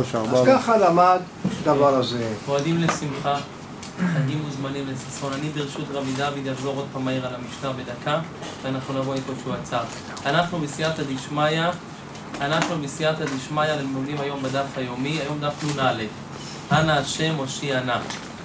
3, 4. אז ככה למד דבר הזה. מועדים לשמחה, חגים וזמנים לששון. אני ברשות רבי דוד יחזור עוד פעם מהיר על המשנה בדקה, ואנחנו נבוא איפה שהוא עצר. אנחנו בסייעתא דשמיא ללמודים היום בדף היומי, היום דף נ"א. אנא השם הושיע נא.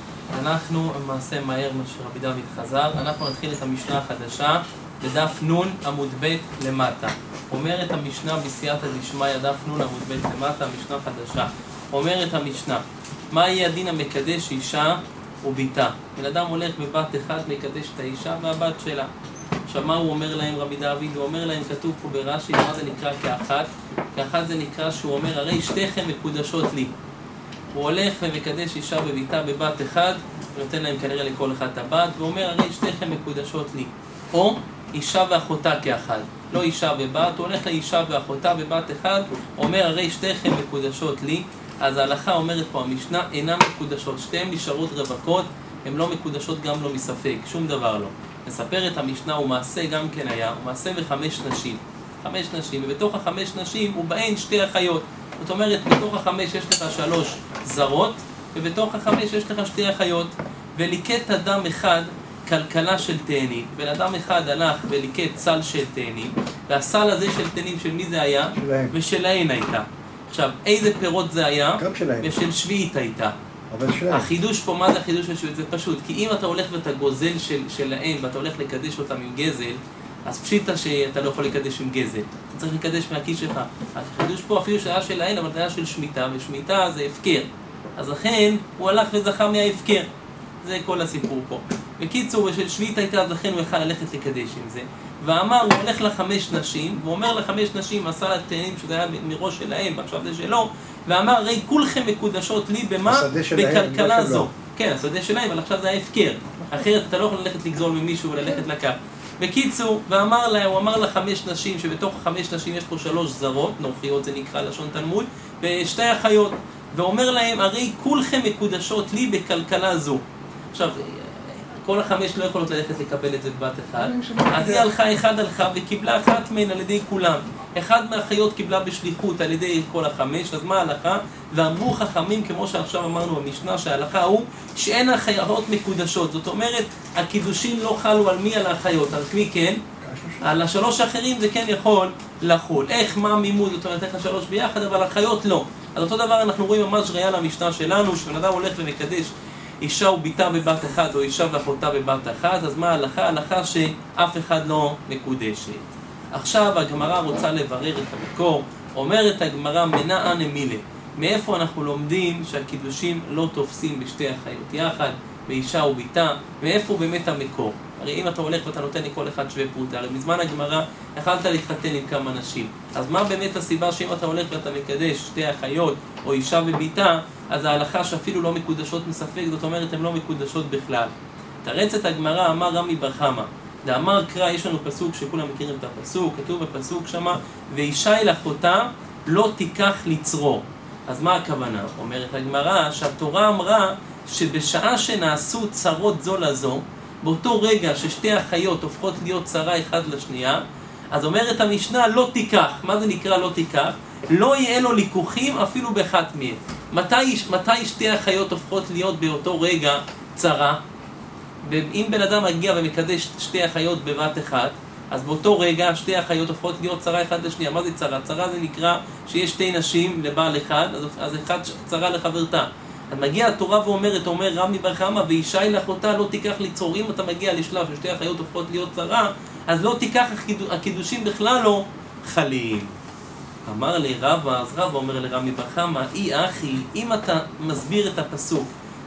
אנחנו למעשה מהר מה שרבי דוד חזר, אנחנו נתחיל את המשנה החדשה בדף נ' עמוד ב' למטה. אומרת המשנה בסייעתא דשמיא, דף נ' עמוד ב' למטה, המשנה חדשה. אומרת המשנה, מה יהיה הדין המקדש אישה וביתה? בן אדם הולך בבת אחד מקדש את האישה והבת שלה. עכשיו מה הוא אומר להם רבי דוד? הוא אומר להם, כתוב פה ברש"י, מה זה נקרא כאחת? כאחת זה נקרא שהוא אומר, הרי שתיכם מקודשות לי. הוא הולך ומקדש אישה וביתה בבת אחד, ונותן להם כנראה לכל אחד את הבת, ואומר, הרי שתיכם מקודשות לי. או אישה ואחותה כאחד. לא אישה ובת, הוא הולך לאישה ואחותה בבת אחד, אומר, הרי שתיכם מקודשות לי. אז ההלכה אומרת פה, המשנה אינן מקודשות, שתיהן נשארות רווקות, הן לא מקודשות גם לא מספק, שום דבר לא. מספרת המשנה, הוא מעשה גם כן היה, הוא מעשה בחמש נשים. 5 נשים, ובתוך 5 נשים הוא בהן 2 אחיות. זאת אומרת, בתוך 5 יש לך 3 זרות, ובתוך 5 יש לך 2 אחיות. וליקט אדם אחד כלכלה של תאנים. בן אדם אחד הלך וליקט סל של תאנים, והסל הזה של תאנים של מי זה היה? שלהם. ושלהן הייתה. עכשיו, איזה פירות זה היה? גם שלהם. ושל שביעית הייתה. אבל שלהם. החידוש פה, מה זה החידוש של שביעית? זה פשוט, כי אם אתה הולך ואתה גוזל שלהם, ואתה הולך לקדש אותם עם גזל, אז פשיטה שאתה לא יכול לקדש עם גזל. אתה צריך לקדש מהכיס שלך. החידוש פה אפילו שהיה שלהן, אבל זה היה של שמיטה, ושמיטה זה הפקר. אז לכן, הוא הלך וזכה מההפקר. זה כל הסיפור פה. בקיצור, ושל שביעית הייתה, אז לכן הוא יכל ללכת לקדש עם זה. ואמר, הוא הולך ל5 נשים, ואומר ל5 נשים, עשה לתאנים שזה היה מראש שלהם, ועכשיו זה שלו, ואמר, הרי כולכם מקודשות לי במה? בכלכלה זו. כן, השדה שלהם, אבל עכשיו זה היה הפקר. אחרת אתה לא יכול ללכת לגזול ממישהו וללכת לקו. בקיצור, הוא אמר ל5 נשים, שבתוך 5 נשים יש פה 3 זרות, נוחיות זה נקרא לשון תלמוד, ו2 אחיות. ואומר להם, הרי כולכם מקודשות לי בכלכלה זו. עכשיו, כל 5 לא יכולות ללכת לקבל את זה בבת אחד, אז היא הלכה וקיבלה אחת מהן על ידי כולם. אחד מהאחיות קיבלה בשליחות על ידי כל 5, אז מה ההלכה? ואמרו חכמים, כמו שעכשיו אמרנו במשנה, שההלכה הוא שאין האחיות מקודשות. זאת אומרת, הקידושים לא חלו על מי? על האחיות. אז מי כן? על 3 האחרים זה כן יכול לחול. איך? מה מימוד? זאת אומרת, איך 3 ביחד, אבל האחיות לא. אז אותו דבר אנחנו רואים ממש ראיה למשנה שלנו, שבן אדם הולך ומקדש אישה וביתה בבת אחת, או אישה ואחותה בבת אחת, אז מה ההלכה? ההלכה שאף אחד לא מקודשת. עכשיו הגמרא רוצה לברר את המקור. אומרת הגמרא, מנא אנא מילי. מאיפה אנחנו לומדים שהקידושים לא תופסים בשתי אחיות יחד, באישה וביתה? מאיפה באמת המקור? הרי אם אתה הולך ואתה נותן לכל אחד שווה פרוטה, הרי בזמן הגמרא יכלת להתחתן עם כמה נשים. אז מה באמת הסיבה שאם אתה הולך ואתה מקדש 2 אחיות או אישה וביתה, אז ההלכה שאפילו לא מקודשות מספק, זאת אומרת הן לא מקודשות בכלל. תרץ את הגמרא, אמר רמי בר חמא, דאמר קרא, יש לנו פסוק שכולם מכירים את הפסוק, כתוב בפסוק שמה, ואישה אל אחותה לא תיקח לצרור. אז מה הכוונה? אומרת הגמרא שהתורה אמרה שבשעה שנעשו צרות זו לזו, באותו רגע ששתי אחיות הופכות להיות צרה אחד לשנייה, אז אומרת המשנה לא תיקח. מה זה נקרא לא תיקח? לא יהיה לו ליקוחים אפילו באחת מהן. מתי שתי אחיות הופכות להיות באותו רגע צרה? אם בן אדם מגיע ומקדש 2 אחיות בבת אחת, אז באותו רגע 2 אחיות הופכות להיות צרה אחד לשנייה. מה זה צרה? צרה זה נקרא שיש 2 נשים לבעל אחד, אז אחד צרה לחברתה. אז מגיע התורה ואומרת, אומר רמי בר חמא, ואישה אל אחותה לא תיקח לצרור. אם אתה מגיע לשלב ש2 אחיות הופכות להיות צרה, אז לא תיקח, הקידושים בכלל לא חלים. אמר לי רבא, אז רבא אומר לרמי בר חמא, אי אחי, אם אתה מסביר את הפסוק,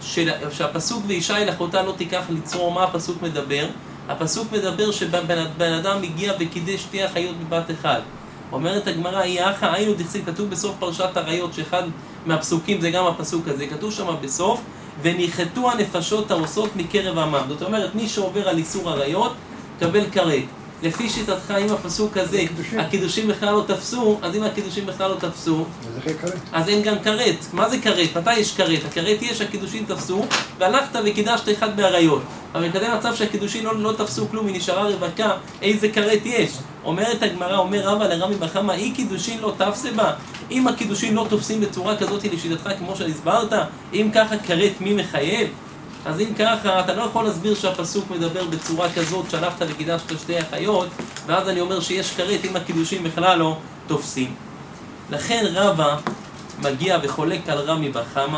שהפסוק ואישה אל אחותה לא תיקח לצרור, מה הפסוק מדבר? הפסוק מדבר שבן אדם הגיע וקידש 2 אחיות בבת אחד. אומרת הגמרא, אי אחי, היינו דכסיב, כתוב בסוף פרשת עריות, שאחד מהפסוקים זה גם הפסוק הזה, כתוב שם בסוף, וניחתו הנפשות העושות מקרב עמם. זאת אומרת, מי שעובר על איסור עריות, קבל כרת. לפי שיטתך, אם הפסוק הזה, הקידושים בכלל לא תפסו, אז אם הקידושים בכלל לא תפסו, אז אין גם כרת. מה זה כרת? מתי יש כרת? הכרת יש שהקידושים תפסו, והלכת וקידשת אחד בעריות. אבל כדי מצב שהקידושים לא תפסו כלום, היא נשארה רווקה, איזה כרת יש? אומרת הגמרא, אומר רבא לרמי בר חמא, אי קידושין לא תפסה בה. אם הקידושין לא תופסים בצורה כזאת לשיטתך כמו שהסברת, אם ככה כרת מי מחייב? אז אם ככה, אתה לא יכול להסביר שהפסוק מדבר בצורה כזאת, שלחת וקידשת שתי החיות, ואז אני אומר שיש כרת אם הקידושין בכלל לא תופסים. לכן רבא מגיע וחולק על רמי בר חמא,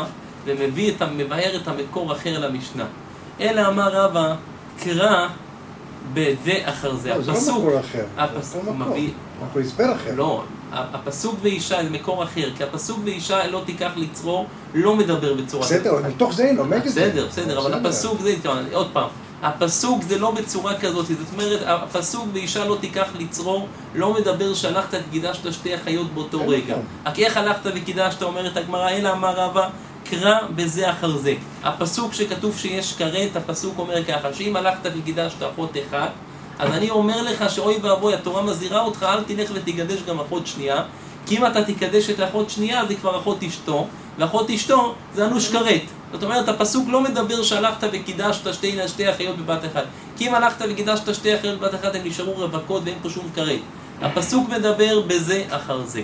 ומבאר את המקור אחר למשנה. אלא אמר רבא, קרא בזה אחר זה. לא, זה לא מקור אחר. הפסוק מביא... מקור הסבר אחר. לא, הפסוק ואישה זה מקור אחר, כי הפסוק ואישה לא תיקח לצרור, לא מדבר בצורה... בסדר, מתוך זה אני לומד את זה. בסדר, אבל הפסוק זה... עוד פעם, הפסוק זה לא בצורה כזאת, זאת אומרת, הפסוק ואישה לא תיקח לצרור, לא מדבר שהלכת וקידשת שתי החיות באותו רגע. רק איך הלכת וקידשת, אומרת הגמרא, אלא אמר רבא, קרא בזה אחר זה. הפסוק שכתוב שיש כרת, הפסוק אומר ככה, שאם הלכת וקידשת אחות אחת, אז אני אומר לך שאוי ואבוי, התורה מזהירה אותך, אל תלך ותקדש גם אחות שנייה, כי אם אתה תקדש את אחות שנייה, זה כבר אחות אשתו, ואחות אשתו זה אנוש כרת. זאת אומרת, הפסוק לא מדבר שהלכת וקידשת שתי החיות בבת אחת. כי אם הלכת וקידשת שתי החיות בבת אחת, הן נשארו רווקות ואין פה שום כרת. הפסוק מדבר בזה אחר זה.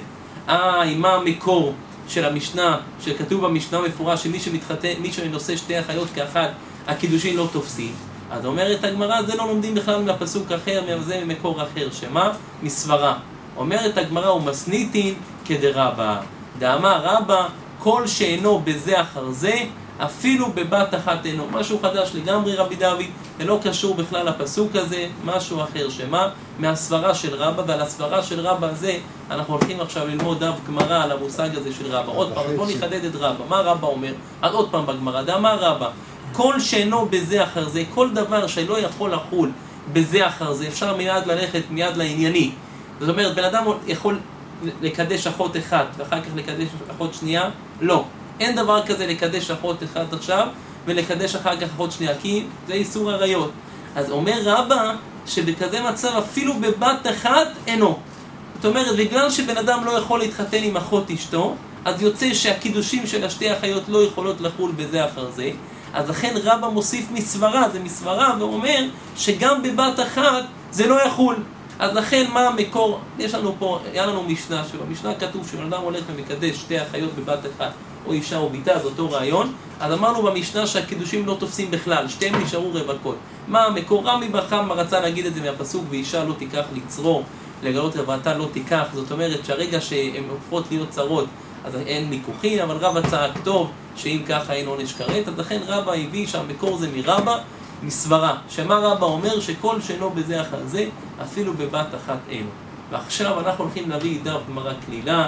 מה המקור של המשנה, שכתוב במשנה מפורש, שמי שנושא שתי החיות כאחת, הקידושין לא תופסים. אז אומרת הגמרא, זה לא לומדים בכלל מהפסוק אחר, זה ממקור אחר, שמה? מסברה. אומרת הגמרא, ומסניתין כדרבא. דאמר רבא, כל שאינו בזה אחר זה, אפילו בבת אחת אינו. משהו חדש לגמרי רבי דוד, זה לא קשור בכלל לפסוק הזה, משהו אחר, שמה? מהסברה של רבא, ועל הסברה של רבא הזה, אנחנו הולכים עכשיו ללמוד דף גמרא על המושג הזה של רבא. עוד פעם, בוא נחדד את רבא. מה רבא אומר? אז עוד פעם בגמרא, דאמר רבא, כל שאינו בזה אחר זה, כל דבר שלא יכול לחול בזה אחר זה, אפשר מיד ללכת מיד לענייני. זאת אומרת, בן אדם יכול לקדש אחות אחת ואחר כך לקדש אחות שנייה? לא. אין דבר כזה לקדש אחות אחת עכשיו ולקדש אחר כך אחות שנייה, כי זה איסור עריות. אז אומר רבא שבכזה מצב אפילו בבת אחת אינו. זאת אומרת, בגלל שבן אדם לא יכול להתחתן עם אחות אשתו, אז יוצא שהקידושים של השתי החיות לא יכולות לחול בזה אחר זה. אז לכן רבא מוסיף מסברה, זה מסברה, ואומר שגם בבת אחת זה לא יחול. אז לכן מה המקור? יש לנו פה, היה לנו משנה, שבמשנה כתוב שבן אדם הולך ומקדש שתי החיות בבת אחת, או אישה או ביתה, זה אותו רעיון. אז אמרנו במשנה שהקידושים לא תופסים בכלל, שתיהם נשארו רווקות. מה המקור? רמי בר חמא רצה להגיד את זה מהפסוק, ואישה לא תיקח לצרור, לגלות רבעתה לא תיקח. זאת אומרת שהרגע שהן הופכות להיות צרות, אז אין ניכוחין, אבל רבא צעק טוב, שאם ככה אין עונש כרת. אז לכן רבא הביא שהמקור זה מרבא, מסברה. שמה רבא אומר? שכל שאינו בזה אחר זה, אפילו בבת אחת אינו. ועכשיו אנחנו הולכים להביא דף גמרא כלילה,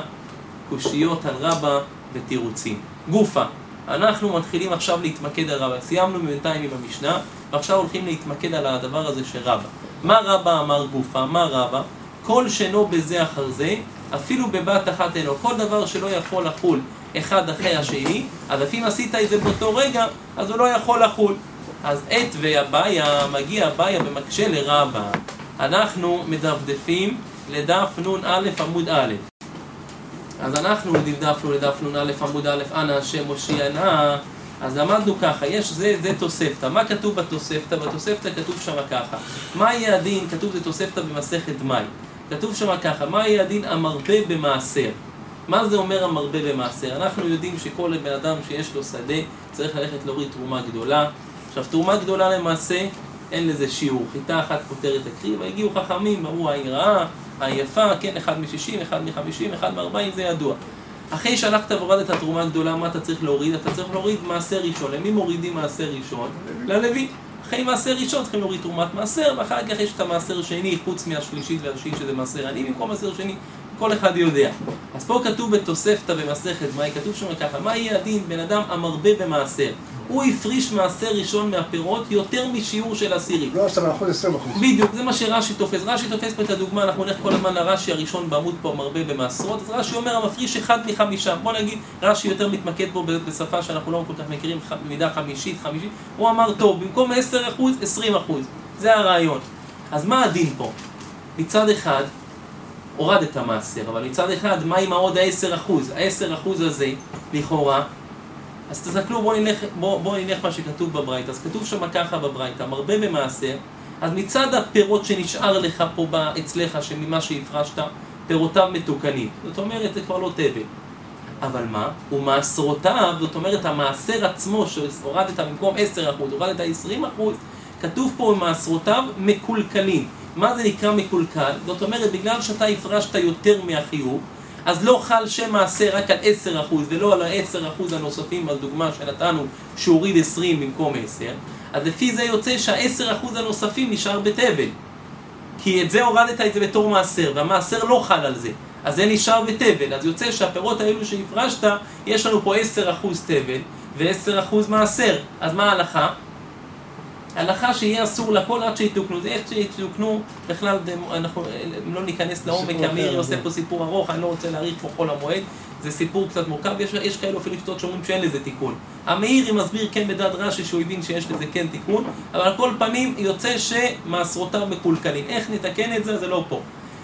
קושיות על רבא ותירוצים. גופה, אנחנו מתחילים עכשיו להתמקד על רבא. סיימנו בינתיים עם המשנה, ועכשיו הולכים להתמקד על הדבר הזה של רבא. מה רבא אמר גופה? מה רבא? כל שאינו בזה אחר זה, אפילו בבת אחת אינו. כל דבר שלא יכול לחול אחד אחרי השני, אז אם עשית את זה באותו רגע, אז הוא לא יכול לחול. אז עת והבעיה, מגיע הבעיה ומקשה לרבא. אנחנו מדפדפים לדף נ"א עמוד א'. אז אנחנו דפדפנו לדף נ"א עמוד א', אנא השם הושיענה. אז למדנו ככה, זה תוספתא. מה כתוב בתוספתא? בתוספתא כתוב שם ככה. מה יהיה הדין? כתוב זה תוספתא במסכת מאי. כתוב שם ככה, מה יהיה הדין המרבה במעשר? מה זה אומר המרבה במעשר? אנחנו יודעים שכל בן אדם שיש לו שדה צריך ללכת להוריד תרומה גדולה. עכשיו, תרומה גדולה למעשה, אין לזה שיעור. חיטה אחת פותרת הקריב, והגיעו חכמים, אמרו, העיר רעה, היפה, כן, 1 מ-60, 1 מ-50, 1 מ-40, זה ידוע. אחרי שהלכת והורדת את התרומה הגדולה, מה אתה צריך להוריד? אתה צריך להוריד מעשר ראשון. למי מורידים מעשר ראשון? ללוי. אחרי מעשר ראשון צריכים להוריד תרומת מעשר, ואחר כך יש את המעשר שני, חוץ מהשלישית והשישית שזה מעשר עני, במקום מעשר שני, כל אחד יודע. אז פה כתוב בתוספתא במסכת מאי, כתוב שם ככה, מה יהיה הדין בן אדם המרבה במעשר? הוא הפריש מעשר ראשון מהפירות יותר משיעור של עשירית. לא 10%, 20%. בדיוק, זה מה שרש"י תופס. רש"י תופס פה את הדוגמה, אנחנו נלך כל הזמן לרש"י הראשון בעמוד פה מרבה במעשרות. אז רש"י אומר, המפריש 1 מ-5. בוא נגיד, רש"י יותר מתמקד פה בשפה שאנחנו לא כל כך מכירים, מידה חמישית. הוא אמר, טוב, במקום 10%, 20%. זה הרעיון. אז מה הדין פה? מצד אחד, הורד את המעשר, אבל מצד אחד, מה עם העוד ה-10%? ה-10% הזה, לכאורה, אז תסתכלו, בוא נלך מה שכתוב בברייתא. אז כתוב שם ככה בברייתא, מרבה במעשר, אז מצד הפירות שנשאר לך פה אצלך, שממה שהפרשת, פירותיו מתוקנים. זאת אומרת, זה כבר לא תבל. אבל מה? ומעשרותיו, זאת אומרת, המעשר עצמו שהורדת במקום 10%, הורדת 20%, כתוב פה מעשרותיו מקולקלים. מה זה נקרא מקולקל? זאת אומרת, בגלל שאתה הפרשת יותר מהחיוב, אז לא חל שם מעשר רק על 10% ולא על ה-10% הנוספים, בדוגמה שנתנו שהוריד 20 במקום 10, אז לפי זה יוצא שה-10% הנוספים נשאר בתבל. כי את זה הורדת את זה בתור מעשר, והמעשר לא חל על זה. אז זה נשאר בתבל. אז יוצא שהפירות האלו שהפרשת, יש לנו פה 10% תבל ו10% מעשר. אז מה ההלכה? ההלכה שיהיה אסור לכל עד שיתוקנו. זה איך שיתוקנו, בכלל אנחנו לא ניכנס לעומק, המאירי עושה פה סיפור ארוך, אני לא רוצה להאריך פה כל המועד, זה סיפור קצת מורכב, יש כאלו אפילו שטות שאומרים שאין לזה תיקון. המאירי מסביר כן בדעת רש"י שהוא הבין שיש לזה כן תיקון, אבל על כל פנים יוצא שמעשרותיו מקולקלים. איך נתקן את זה? זה לא פה.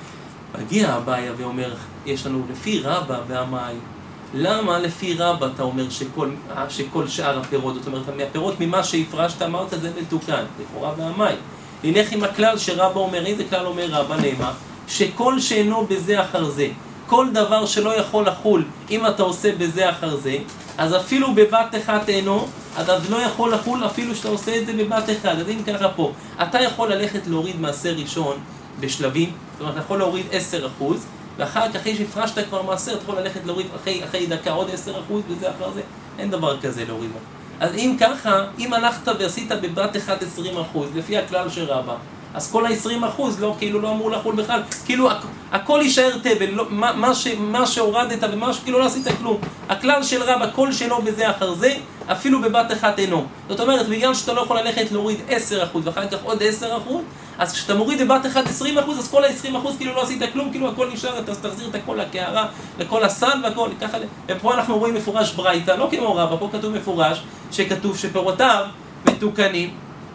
מגיע אביי ואומר, יש לנו לפי רבא ועמאי, למה לפי רבא אתה אומר שכל שאר הפירות, זאת אומרת, מהפירות ממה שהפרשת אמרת זה מתוקן, לכאורה ועמאי. נלך עם הכלל שרבא אומר, איזה כלל אומר רבא נאמר, שכל שאינו בזה אחר זה, כל דבר שלא יכול לחול אם אתה עושה בזה אחר זה, אז אפילו בבת אחת אינו, אז לא יכול לחול אפילו שאתה עושה את זה בבת אחת. אז אם ככה פה, אתה יכול ללכת להוריד מעשר ראשון בשלבים, זאת אומרת, אתה יכול להוריד 10%, ואחר כך, אחרי שהפרשת כבר מעשר, אתה יכול ללכת להוריד אחרי דקה עוד 10% וזה אחר זה. אין דבר כזה להוריד. אז אם ככה, אם הלכת ועשית בבת אחת 20%, לפי הכלל של רבא, אז כל ה-20% לא, כאילו לא אמור לחול בכלל, כאילו הכל יישאר תבל, לא, מה שהורדת ומה שכאילו לא עשית כלום. הכלל של רבא, כל שלא בזה אחר זה, אפילו בבת אחת אינו. זאת אומרת, בגלל שאתה לא יכול ללכת להוריד 10% ואחר כך עוד 10%, אז כשאתה מוריד בבת אחת 20%, אז כל ה-20% כאילו לא עשית כלום, כאילו הכל נשאר, אתה תחזיר את הכל לקערה, לכל הסל והכל, ככה. ופה אנחנו רואים מפורש ברייתא, לא כמו רבא, פה כתוב מפורש, שכתוב שפירותיו מתוקנים.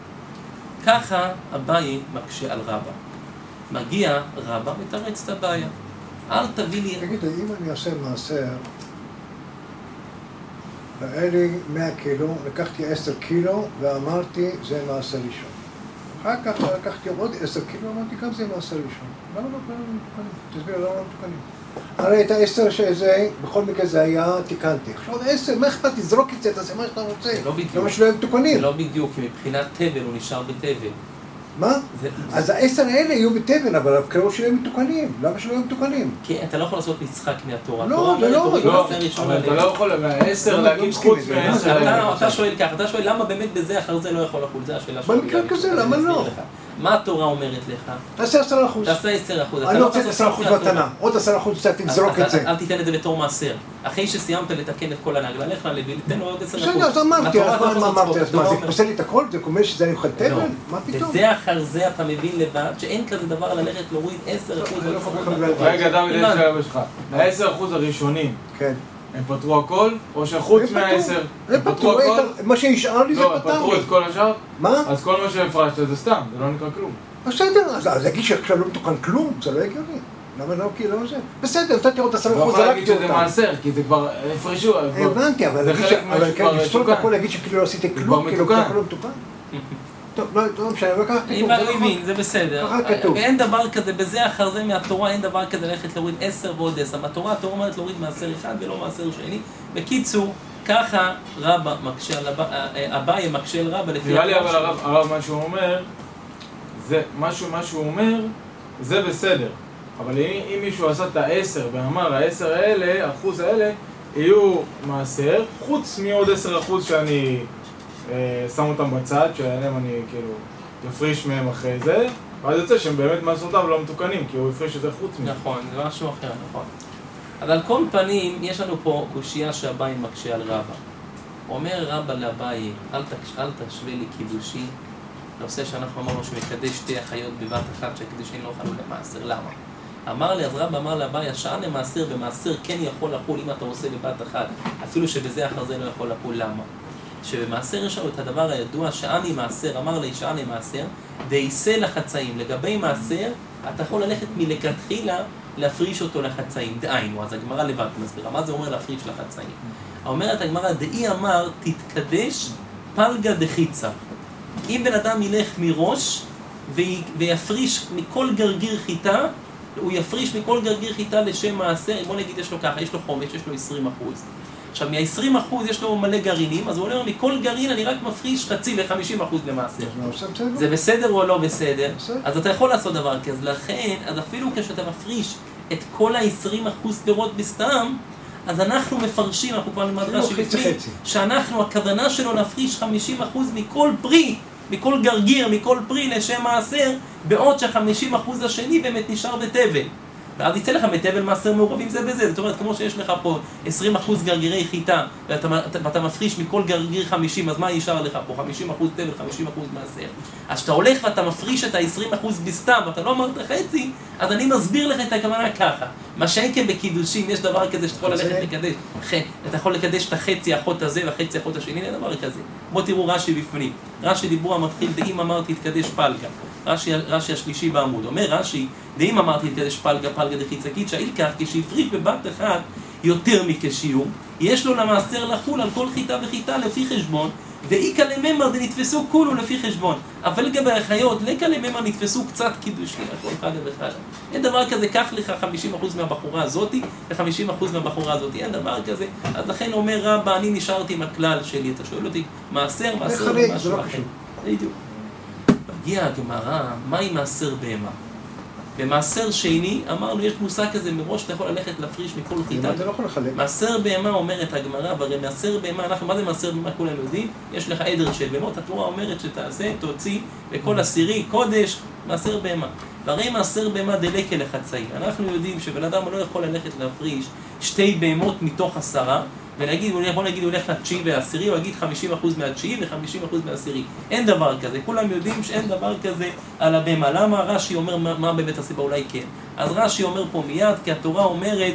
ככה אביי מקשה על רבא. מגיע רבא מתרץ את הבעיה. אל תביא לי... תגיד, אם אני אעשה מעשר, והיה לי 100 קילו, לקחתי 10 קילו ואמרתי זה מעשר ראשון. אחר כך לקחתי עוד 10 קילו ואמרתי גם זה מעשר ראשון. למה לא מתוקנים? תסביר למה לא מתוקנים. הרי את ה10 שזה, בכל מקרה זה היה, תיקנתי. עכשיו 10, מה אכפת? תזרוק את זה, תעשה מה שאתה רוצה. זה לא בדיוק. למה שלא הם מתוקנים? זה לא בדיוק, כי מבחינת תבל הוא נשאר בתבל. מה? אז ה10 האלה יהיו בתבל, אבל הבקרות שלהם מתוקנים. למה שלא הם מתוקנים? כי אתה לא יכול לעשות משחק מהתורה. לא, זה לא. אבל אתה לא יכול מה-10 להגיד חוץ מה-10. אתה שואל ככה, אתה שואל למה באמת בזה אחר זה לא יכול לחול, זה השאלה שלי. במקרה כזה, למה לא? מה התורה אומרת לך? תעשה 10%. תעשה 10%. אני רוצה 10% מתנה, עוד 10% תזרוק את זה. אל תיתן את זה בתור מעשר. אחרי שסיימת לתקן את כל הנהג, ללך ללוי, תן לו עוד 10%. בסדר, אז אמרתי, מה אמרתי? אז מה, זה פוסל לי את הכל? זה אומר שזה אני אוכל תבל? מה פתאום? וזה אחר זה אתה מבין לבד, שאין כזה דבר ללכת להוריד 10%. רגע, דוד, יש שאלה שלך. ה-10% הראשונים, הם פתרו הכל? או שחוץ מה-10? הם פתרו, מה שנשאר לי זה פתר לי. לא, פתרו את כל השאר? מה? אז כל מה שהפרשת זה סתם, זה לא נקרא כלום. בסדר, אז להגיד שעכשיו לא מתוקן כלום, זה לא הגיוני. למה לא? כי לא זה. בסדר, נתתי עוד 10%, לא יכול להגיד שזה מעשר, כי זה כבר הפרשו. הבנתי, אבל לפסול את הכל להגיד שכאילו לא עשיתי כלום, כאילו הכל לא מתוקן. טוב, לא משנה, אבל ככה כתוב. אני מבין, זה בסדר. ככה כתוב. ואין דבר כזה, בזה אחר זה מהתורה, אין דבר כזה ללכת להוריד 10 ועוד 10. מהתורה, התורה אומרת להוריד מעשר אחד ולא מעשר שני. בקיצור, ככה רבא מקשה על אביי מקשה על רבא לפי... נראה לי אבל הרב מה שהוא אומר, זה מה שהוא אומר, זה בסדר. אבל אם מישהו עשה את ה-10 ואמר, ה-10 האלה, האחוז האלה, יהיו מעשר, חוץ מעוד 10% שאני שם אותם בצד, שעליהם אני כאילו יפריש מהם אחרי זה, ואז יוצא שהם באמת מעשרותיו לא מתוקנים, כי הוא יפריש את זה חוץ מהם. נכון, זה משהו אחר, נכון. אבל על כל פנים, יש לנו פה קושייה שאביי מקשה על רבא. אומר רבא לאביי, אל תשווה לי קידושי, נושא שאנחנו אמרנו שמקדש שתי החיות בבת אחת, שהקידושין לא חלו למעשר, למה? אמר לי, אז רבא אמר לאביי, השעה למעשר, במעשר כן יכול לחול אם אתה עושה בבת אחת, אפילו שבזה אחר זה לא יכול לחול, למה? שבמעשר יש לנו את הדבר הידוע, שעני מעשר, אמר לי שעני מעשר, דייסה לחצאים. לגבי מעשר, אתה יכול ללכת מלכתחילה להפריש אותו לחצאים, דהיינו, אז הגמרא לבד מסבירה, מה זה אומר להפריש לחצאים? אומרת הגמרא, דאי אמר, תתקדש פלגה דחיצה. אם בן אדם ילך מראש, ויפריש מכל גרגיר חיטה, הוא יפריש מכל גרגיר חיטה לשם מעשר, בוא נגיד יש לו ככה, יש לו חומש, יש לו 20%. עכשיו, מה-20% יש לו מלא גרעינים, אז הוא אומר, מכל גרעין אני רק מפריש חצי ל-50% למעשר. זה בסדר או לא בסדר? אז אתה יכול לעשות דבר כזה. לכן, אז אפילו כשאתה מפריש את כל ה-20% פירות בסתם, אז אנחנו מפרשים, אנחנו כבר למדרה שבפנים, שאנחנו, הכוונה שלו להפריש 50% מכל פרי, מכל גרגיר, מכל פרי לשם מעשר, בעוד שה-50% השני באמת נשאר בתבל. ואז יצא לך בתבל מעשר מעורבים זה בזה. זאת אומרת, כמו שיש לך פה 20% גרגירי חיטה, ואתה מפריש מכל גרגיר 50, אז מה יישאר לך פה? 50% תבל, 50% מעשר. אז כשאתה הולך ואתה מפריש את ה-20% בסתם, ואתה לא אמרת חצי, אז אני מסביר לך את הכוונה ככה. מה שאין כן בקידושים, יש דבר כזה שאתה יכול ללכת לקדש. אתה יכול לקדש את החצי האחות הזה והחצי האחות השני, אין דבר כזה. בוא תראו רש"י בפנים. רש"י דיבור המתחיל, דאם אמרתי תקדש פלגה. רש"י השלישי בעמוד. אומר רש"י, דאם אמרתי תקדש פלגה, פלגה דחיצקית, שהאילקח כשהפריש בבת אחת יותר מכשיעור, יש לו למעשר לחול על כל חיטה וחיטה לפי חשבון, ואיקא לממר דנתפסו כולו לפי חשבון. אבל לגבי החיות, לקא לממר נתפסו קצת קידושין, הכל אחד ואחד. אין דבר כזה, קח לך 50% מהבחורה הזאתי, ו50% מהבחורה הזאתי, אין דבר כזה. אז לכן אומר רבא, אני נשארתי עם הכלל שלי, אתה שואל אותי, מעשר ומשהו אחר. בדיוק. הגיעה הגמרא, מה עם מעשר בהמה? במעשר שני, אמרנו, יש מושג כזה מראש, אתה יכול ללכת להפריש מכל חיטה. אתה לא יכול לחלק. מעשר בהמה אומרת הגמרא, והרי מעשר בהמה, מה זה מעשר בהמה? כולם יודעים? יש לך עדר של בהמות, התורה אומרת שתעשה, תוציא, וכל עשירי, קודש, מעשר בהמה. והרי מעשר בהמה דלקה לחצאי. אנחנו יודעים שבן אדם לא יכול ללכת להפריש 2 בהמות מתוך 10, ונגיד, בוא נגיד, הוא הולך לתשיעי והעשירי, הוא יגיד 50% מהתשיעי ו50% מהעשירי. אין דבר כזה, כולם יודעים שאין דבר כזה על הבהמה. למה? רש"י אומר מה באמת הסיבה, אולי כן. אז רש"י אומר פה מיד, כי התורה אומרת,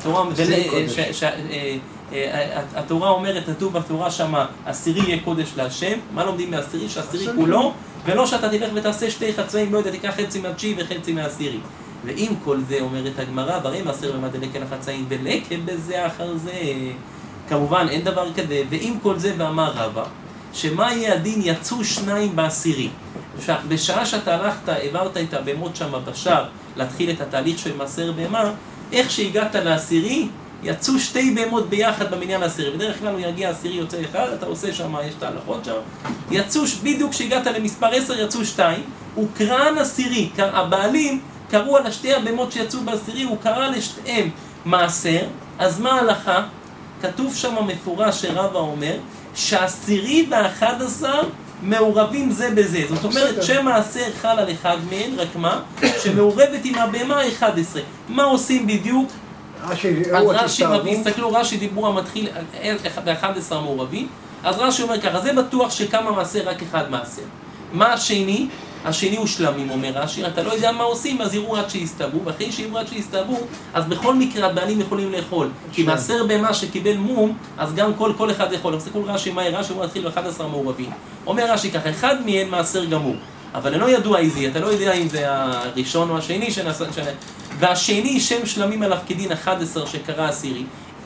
התורה אומרת, כתוב בתורה שמה, עשירי יהיה קודש להשם. מה לומדים מהעשירי? שהעשירי כולו, ולא שאתה תלך ותעשה 2 חצאים, לא יודע, תיקח חצי מהתשיעי וחצי מהעשירי. ועם כל זה אומרת הגמרא, והרי מעשר בהמה דלקה לחצאים, ולקה בזה אחר זה. כמובן אין דבר כזה, ועם כל זה ואמר רבא, שמה יהיה הדין יצאו 2 בעשירי. בשעה שאתה הלכת, העברת את הבהמות שם בשער, להתחיל את התהליך של מעשר בהמה, איך שהגעת לעשירי, יצאו 2 בהמות ביחד במניין העשירי. בדרך כלל הוא יגיע עשירי יוצא אחד, אתה עושה שם, יש את ההלכות שם. יצאו, בדיוק כשהגעת למספר 10 יצאו 2, וקראן עשירי, הבעלים קראו על 2 הבהמות שיצאו בעשירי, הוא קרא לשתיהם מעשר. אז מה ההלכה? כתוב שם מפורש שרבא אומר שהעשירי וה11 מעורבים זה בזה. זאת אומרת שמעשר חל על אחד מהן, רק מה? שמעורבת עם הבהמה 11. מה עושים בדיוק? אז רש"י מביא, הסתכלו, רש"י דיבור המתחיל ב11 מעורבים. אז רש"י אומר ככה, זה בטוח שכמה מעשר רק אחד מעשר. מה השני? השני הוא שלמים, אומר רש"י, אתה לא יודע מה עושים, אז יראו עד שיסתברו, ואחרי שיראו עד שיסתברו, אז בכל מקרה הבעלים יכולים לאכול. כי מעשר בהמה שקיבל מום, אז גם כל אחד יכול. אז תקול רש"י, מה רש"י? הוא מתחיל ב11 מעורבים. אומר רש"י ככה, אחד מהם מעשר גמור, אבל לא ידוע איזה, אתה לא יודע אם זה הראשון או השני, והשני שם שלמים עליו כדין 11 שקרא עשירי.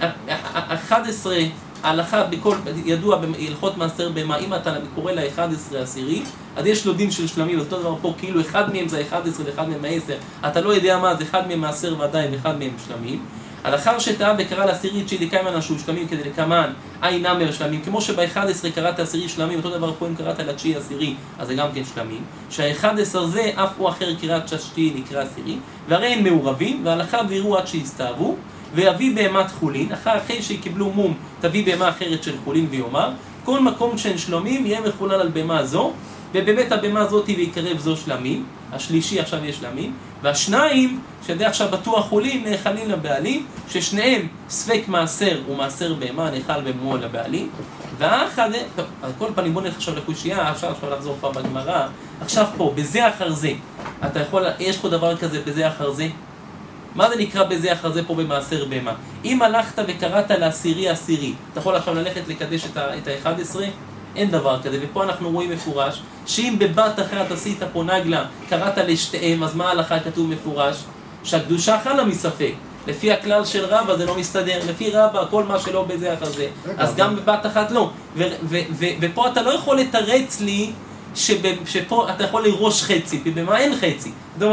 11 ההלכה בכל, ידוע בהלכות מעשר בהמה, אם אתה קורא ל11 עשירי, אז יש לו דין של שלמים, אז אותו דבר פה, כאילו אחד מהם זה 11 ואחד מהם 10, אתה לא יודע מה, זה אחד מהם מעשר ועדיין ואחד מהם שלמים. לאחר שטעה וקרא לעשירי צ'ילי קיימן שהוא שלמים כדי לקמן, עין נמר שלמים, כמו שב11 קראת עשירי שלמים, אותו דבר פה אם קראת לתשיעי עשירי, אז זה גם כן שלמים. שה11 זה, אף הוא אחר קראת ששתי נקרא עשירי, והרי הם מעורבים, והלכה ויראו עד שיסתאבו, ויביא בהמת חולין, אחרי שקיבלו מום, תביא בהמה אחרת של חולין ויאמר, כל מקום שהן שלמים יהיה מחולל על בהמה זו, ובאמת הבהמה הזאת ויקרב זו שלמים, השלישי עכשיו יש שלמים, והשניים, שזה עכשיו בטוח חולין, נאכלים לבעלים, ששניהם ספק מעשר ומעשר בהמה, נאכל במומו לבעלים, והאחד, טוב, על כל פנים בוא נלך עכשיו לקושייה, אפשר עכשיו לחזור פעם בגמרא, עכשיו פה, בזה אחר זה, אתה יכול, יש פה דבר כזה בזה אחר זה? מה זה נקרא בזה אחר זה פה במעשר בהמה? אם הלכת וקראת לעשירי עשירי, אתה יכול עכשיו ללכת לקדש את ה-11? אין דבר כזה, ופה אנחנו רואים מפורש, שאם בבת אחת עשית פה נגלה, קראת לשתיהם, אז מה ההלכה כתוב מפורש? שהקדושה חלה מספק. לפי הכלל של רבא זה לא מסתדר, לפי רבא כל מה שלא בזה אחר זה, אז גם בבת אחת לא. ופה אתה לא יכול לתרץ לי שפה אתה יכול לראש חצי, ובמה אין חצי. זאת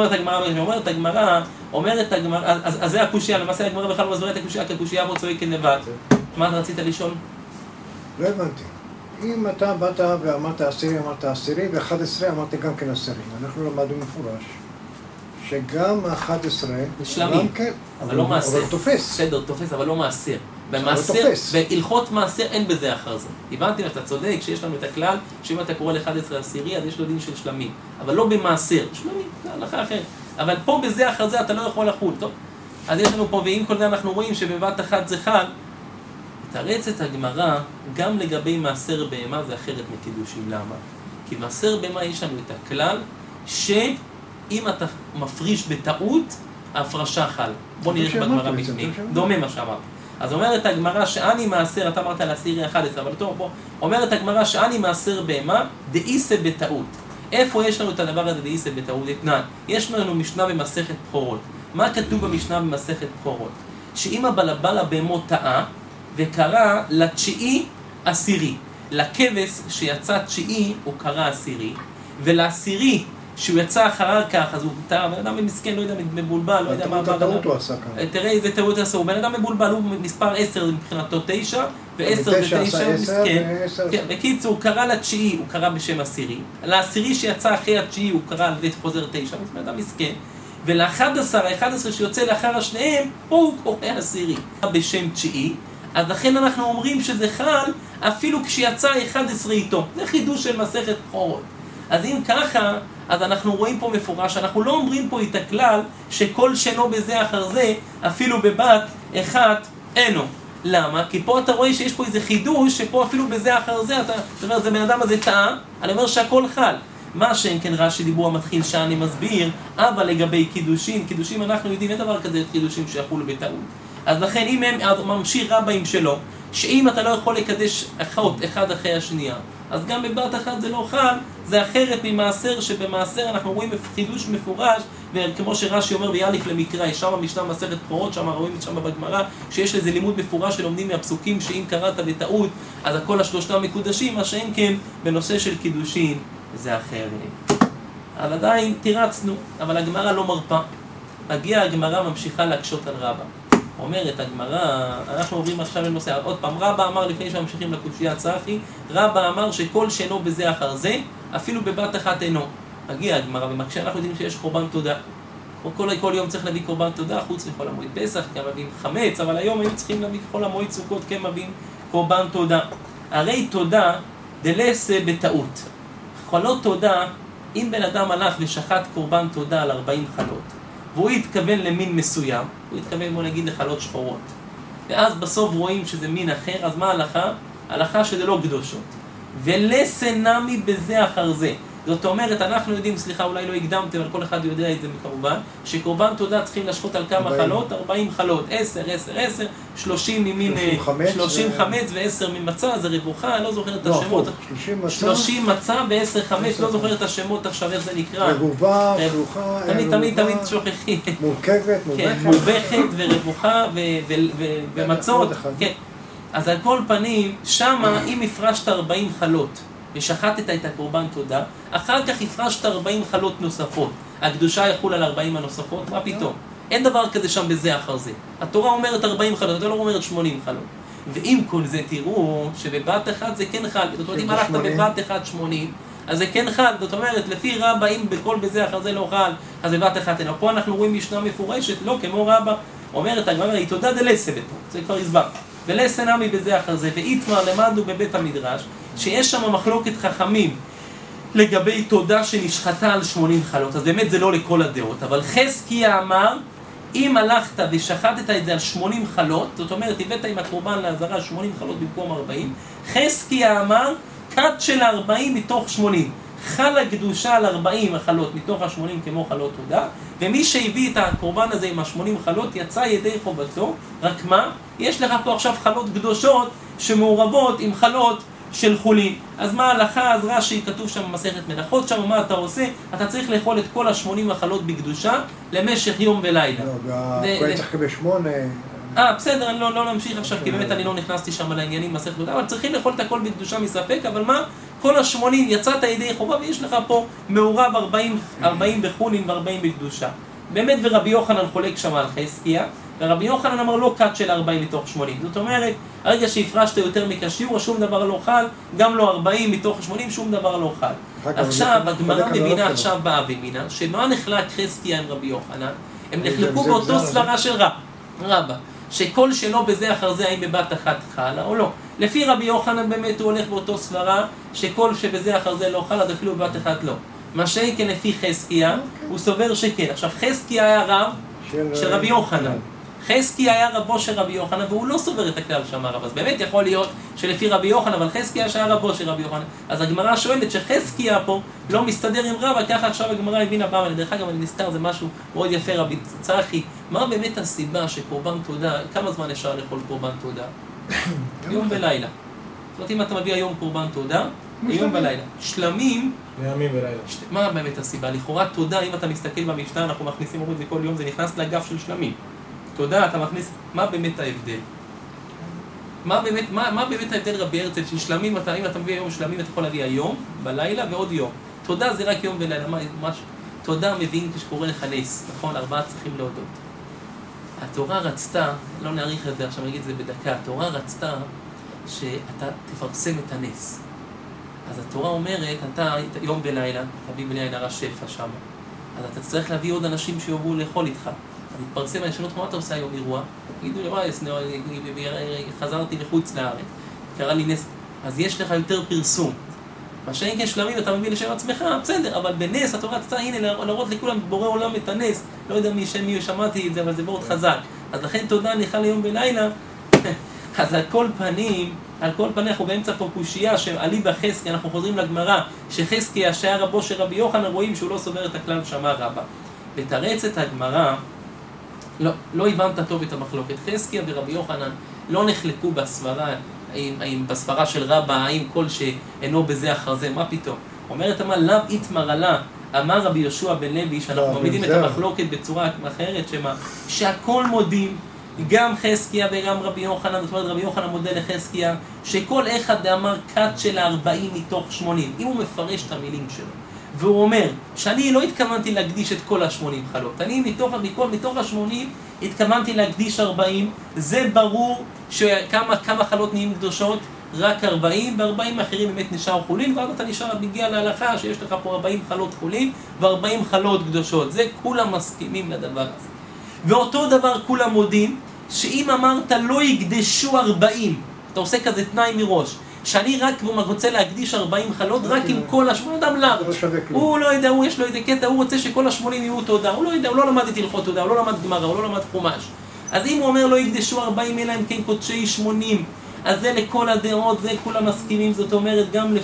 אומרת הגמרא, אז זה הקושיה, למעשה הגמרא בכלל לא מסבירה את הקושיה, כי הקושיה בו צועקת לבד. מה אתה רצית לשאול? לא הבנתי. אם אתה באת ואמרת עשירי, אמרת עשירי, ו-11 אמרת גם כן עשירי. אנחנו למדנו מפורש, שגם ה-11, שלמים, אבל לא מעשר. אבל תופס. בסדר, תופס, אבל לא מעשר. בהלכות מעשר אין בזה אחר זה. הבנתי, אתה צודק שיש לנו את הכלל, שאם אתה קורא ל-11 עשירי, אז יש לו דין של שלמים. אבל לא במעשר. שלמים, זה הלכה אחרת. אבל פה בזה אחר זה אתה לא יכול לחול, טוב? אז יש לנו פה, ועם כל זה אנחנו רואים שבבת אחת זה חל. מתרצת הגמרא, גם לגבי מעשר בהמה זה אחרת מקידושים. למה? כי מעשר בהמה יש לנו את הכלל, שאם אתה מפריש בטעות, ההפרשה חל. בוא נראה בגמרא בפנים. דומה מה שאמרת. אז אומרת הגמרא שאני מעשר, אתה אמרת על עשירי 11, אבל טוב, בוא. אומרת הגמרא שאני מעשר בהמה, דאיסה בטעות. איפה יש לנו את הדבר הזה דאיסה בטעות? אתנן. יש לנו משנה במסכת בכורות. מה כתוב במשנה במסכת בכורות? שאם הבעל הבהמות טעה, וקרא לתשיעי עשירי. לכבש שיצא תשיעי הוא קרא עשירי, ולעשירי שהוא יצא אחר כך, אז הוא טעה, בן אדם מסכן, לא יודע, מבולבל, לא יודע מה עבר. טעות הוא עשה כאן. תראה איזה טעות עשה, הוא בן אדם מבולבל, הוא מספר 10 מבחינתו 9, ו10 זה 9, מסכן. בקיצור, הוא קרא לתשיעי, הוא קרא בשם עשירי. לעשירי שיצא אחרי התשיעי, הוא קרא על בית חוזר 9, בן אדם מסכן. ול-11 שיוצא לאחר השניהם, הוא קורא עשירי בשם תשיעי. אז לכן אנחנו אומרים שזה חל אפילו כשיצא 11 איתו. זה חידוש של מסכת בכורות. אז אם ככה, אז אנחנו רואים פה מפורש, אנחנו לא אומרים פה את הכלל שכל שנו בזה אחר זה, אפילו בבת אחת אינו. למה? כי פה אתה רואה שיש פה איזה חידוש, שפה אפילו בזה אחר זה, אתה אומר, זה בן אדם הזה טעה, אני אומר שהכל חל. מה שאין כן רש"י דיבור המתחיל שאני מסביר, אבל לגבי קידושים אנחנו יודעים, אין דבר כזה קידושים שיחולו בטעות. אז לכן אם הם ממשיך רבאים שלו, שאם אתה לא יכול לקדש אחד אחרי השנייה, אז גם בבת אחת זה לא חל, זה אחרת ממעשר, שבמעשר אנחנו רואים חידוש מפורש, וכמו שרש"י אומר ביאליף למקרא, שם המשנה מסכת בכורות, שם רואים שם בגמרא, שיש לזה לימוד מפורש שלומדים מהפסוקים, שאם קראת בטעות, אז הכל השלושתם מקודשים, מה שאין כן בנושא של קידושין, זה אחרת. אבל עדיין תירצנו, אבל הגמרא לא מרפה. הגיעה הגמרא ממשיכה להקשות על רבא. אומרת הגמרא, אנחנו עוברים עכשיו לנושא, עוד פעם, רבא אמר לפני שממשיכים לקושייה צחי, רבא אמר שכל שאינו בזה אחר זה, אפילו בבת אחת אינו. מגיע הגמרא, ומקשה אנחנו יודעים שיש קורבן תודה. כל יום צריך להביא קורבן תודה, חוץ מחול המועד פסח, גם מביאים חמץ, אבל היום היו צריכים להביא חול המועד סוכות, כן מביאים קורבן תודה. הרי תודה דלסה בטעות. חולות תודה, אם בן אדם הלך ושחט קורבן תודה על 40 חלות, והוא התכוון למין מסוים, הוא התכוון, בוא נגיד, לחלות שחורות. ואז בסוף רואים שזה מין אחר, אז מה ההלכה? ההלכה שזה לא קדושות. ולסנמי בזה אחר זה. זאת אומרת, אנחנו יודעים, סליחה, אולי לא הקדמתי, אבל כל אחד יודע את זה כמובן, שקורבן תודה צריכים לשחוט על כמה חלות? 40 חלות, 10, 30 ממין, 30 חמץ ו10 ממצה, זה רבוכה, אני לא זוכר את השמות. 30 מצה ו10 חמץ, לא זוכר את השמות עכשיו, איך זה נקרא. רבובה, רבוכה, תמיד שוכחים. מורכבת, מובכת ורבוכה ומצות. אז על כל פנים, שמה אם הפרשת 40 חלות, ושחטת את הקורבן תודה, אחר כך הפרשת 40 חלות נוספות. הקדושה יחול על 40 הנוספות? מה פתאום? אין דבר כזה שם בזה אחר זה. התורה אומרת 40 חלות, התורה לא אומרת 80 חלות. ועם כל זה תראו שבבת אחת זה כן חל. זאת אומרת, אם הלכת בבת אחת 80, אז זה כן חל. זאת אומרת, לפי רבא, אם בכל בזה אחר זה לא חל, אז בבת אחת אין. פה אנחנו רואים משנה מפורשת, לא כמו רבא. אומרת הגמרא, היא תודה דלסה בטו. זה כבר הסבר. ולסנמי בזה אחר זה. ואיתמר למדנו בבית המדרש, שיש שם מחלוקת חכמים לגבי תודה שנשחטה על 80 חלות. אז באמת זה לא לכל הדעות. אבל חזקיה אמר, אם הלכת ושחטת את זה על 80 חלות, זאת אומרת, הבאת עם הקורבן לעזרה 80 חלות במקום 40, חזקיה אמר, קט של 40 מתוך 80. חלה קדושה על 40 החלות מתוך ה-80 כמו חלות תודה, ומי שהביא את הקורבן הזה עם ה-80 חלות יצא ידי חובתו. רק מה? יש לך פה עכשיו חלות קדושות שמעורבות עם חלות של חולין. אז מה ההלכה? אז רש"י כתוב שם במסכת מלאכות, שם מה אתה עושה? אתה צריך לאכול את כל ה-80 החלות בקדושה למשך יום ולילה. לא, והכהן צריך לקבל 8. בסדר, אני לא נמשיך עכשיו, כי באמת אני לא נכנסתי שם לעניינים מסכת תודה, אבל צריכים לאכול את הכל בקדושה מספק, אבל מה? כל ה-80 יצאת ידי חובה ויש לך פה מעורב 40 בחולין ו40 בקדושה. באמת ורבי יוחנן חולק שם על חזקיה, ורבי יוחנן אמר לא קאט של 40 מתוך 80. זאת אומרת, הרגע שהפרשת יותר מכשיעור, שום דבר לא חל, גם לא 40 מתוך 80, שום דבר לא חל. עכשיו, הגמרא מבינה עכשיו באבימינה, שמה נחלק חזקיה עם רבי יוחנן? הם נחלקו באותו סברה של רבא, שכל שלא בזה אחר זה, האם בבת אחת חלה או לא. לפי רבי יוחנן באמת הוא הולך באותו סברה, שכל שבזה אחר זה לא חלה, אז אפילו בבת אחת לא. מה שכן לפי חזקיה, הוא סובר שכן. עכשיו, חזקיה היה רב של רבי יוחנן. חזקיה היה רבו של רבי יוחנן, והוא לא סובר את הכלל שאמר רב. אז באמת יכול להיות שלפי רבי יוחנן, אבל חזקיה שהיה רבו של רבי יוחנן. אז הגמרא שואלת שחזקיה פה לא מסתדר עם רבא, ככה עכשיו הגמרא הבינה באה, ולדרך אגב אני נזכר, זה משהו מאוד יפה רבי צחי. מה באמת הסיבה שקורבן תודה, כמה זמן אפשר לאכול קורבן תודה? יום ולילה. זאת אומרת, אם אתה מביא היום קורבן תודה, יום ולילה. שלמים, לימים ולילה. מה באמת הסיבה? לכאורה תודה, אם אתה מסתכל במשנה, אנחנו מכניסים את זה כל יום, זה נכנס לגף של שלמים. תודה, אתה מכניס, מה באמת ההבדל? מה באמת ההבדל רבי הרצל של שלמים, אם אתה מביא היום שלמים, אתה יכול להביא היום, בלילה ועוד יום. תודה זה רק יום ולילה, משהו. תודה מבין כשקורא לך נס, נכון? 4 צריכים להודות. התורה רצתה, לא נעריך את זה עכשיו, נגיד את זה בדקה, התורה רצתה שאתה תפרסם את הנס. אז התורה אומרת, אתה יום ולילה, תביא בני עין הרע שפע שם. אז אתה צריך להביא עוד אנשים שיובאו לאכול איתך. אז התפרסם, אני שואל אותך, מה אתה עושה היום אירוע? תגידו לי, וואי, חזרתי לחוץ לארץ, קרה לי נס, אז יש לך יותר פרסום. מה שאין כן שלמים, אתה מביא לשם עצמך, בסדר, אבל בנס התורה רצתה, הנה, להראות לכולם בורא עולם את הנס, לא יודע מי שמעתי את זה, אבל זה מאוד חזק. אז לכן תודה נאכל היום בלילה, אז על כל פנים אנחנו באמצע פה קושייה שעלי בחזקיה, אנחנו חוזרים לגמרא, שחזקיה שהיה רבו של רבי יוחנן, רואים שהוא לא סובר את הכלל שאמר רבא. לתרץ את הגמרא, לא הבנת טוב את המחלוקת. חזקיה ורבי יוחנן לא נחלקו בסברה, בסברה של רבא, האם כל שאינו בזה אחר זה, מה פתאום? אומרת אמר, לאו איתמר עלה, אמר רבי יהושע בן לוי, שאנחנו מעמידים את המחלוקת בצורה אחרת, שהכל מודים, גם חזקיה וגם רבי יוחנן, זאת אומרת רבי יוחנן מודה לחזקיה, שכל אחד אמר קאט של 40 מתוך 80, אם הוא מפרש את המילים שלו. והוא אומר שאני לא התכוונתי להקדיש את כל ה-80 חלות, אני מתוך ה-80 התכוונתי להקדיש 40, זה ברור שכמה חלות נהיים קדושות, רק 40, ו-40 אחרים באמת נשאר חולין, ואז אתה נשאר מגיע להלכה שיש לך פה 40 חלות חולין ו-40 חלות קדושות, זה כולם מסכימים לדבר הזה. ואותו דבר כולם מודים, שאם אמרת לא יקדשו 40, אתה עושה כזה תנאי מראש, שאני רק רוצה להקדיש 40 חלות, רק עם כל ה-80, אדם לארג'. הוא לא יודע, יש לו איזה קטע, הוא רוצה שכל ה-80 יהיו תודה, הוא לא יודע, הוא לא למד את הלכות תודה, הוא לא למד גמרא, הוא לא למד חומש. אז אם הוא אומר לא יקדשו 40 אלא אם כן קודשי 80, אז זה לכל הדעות, זה כולם מסכימים, זאת אומרת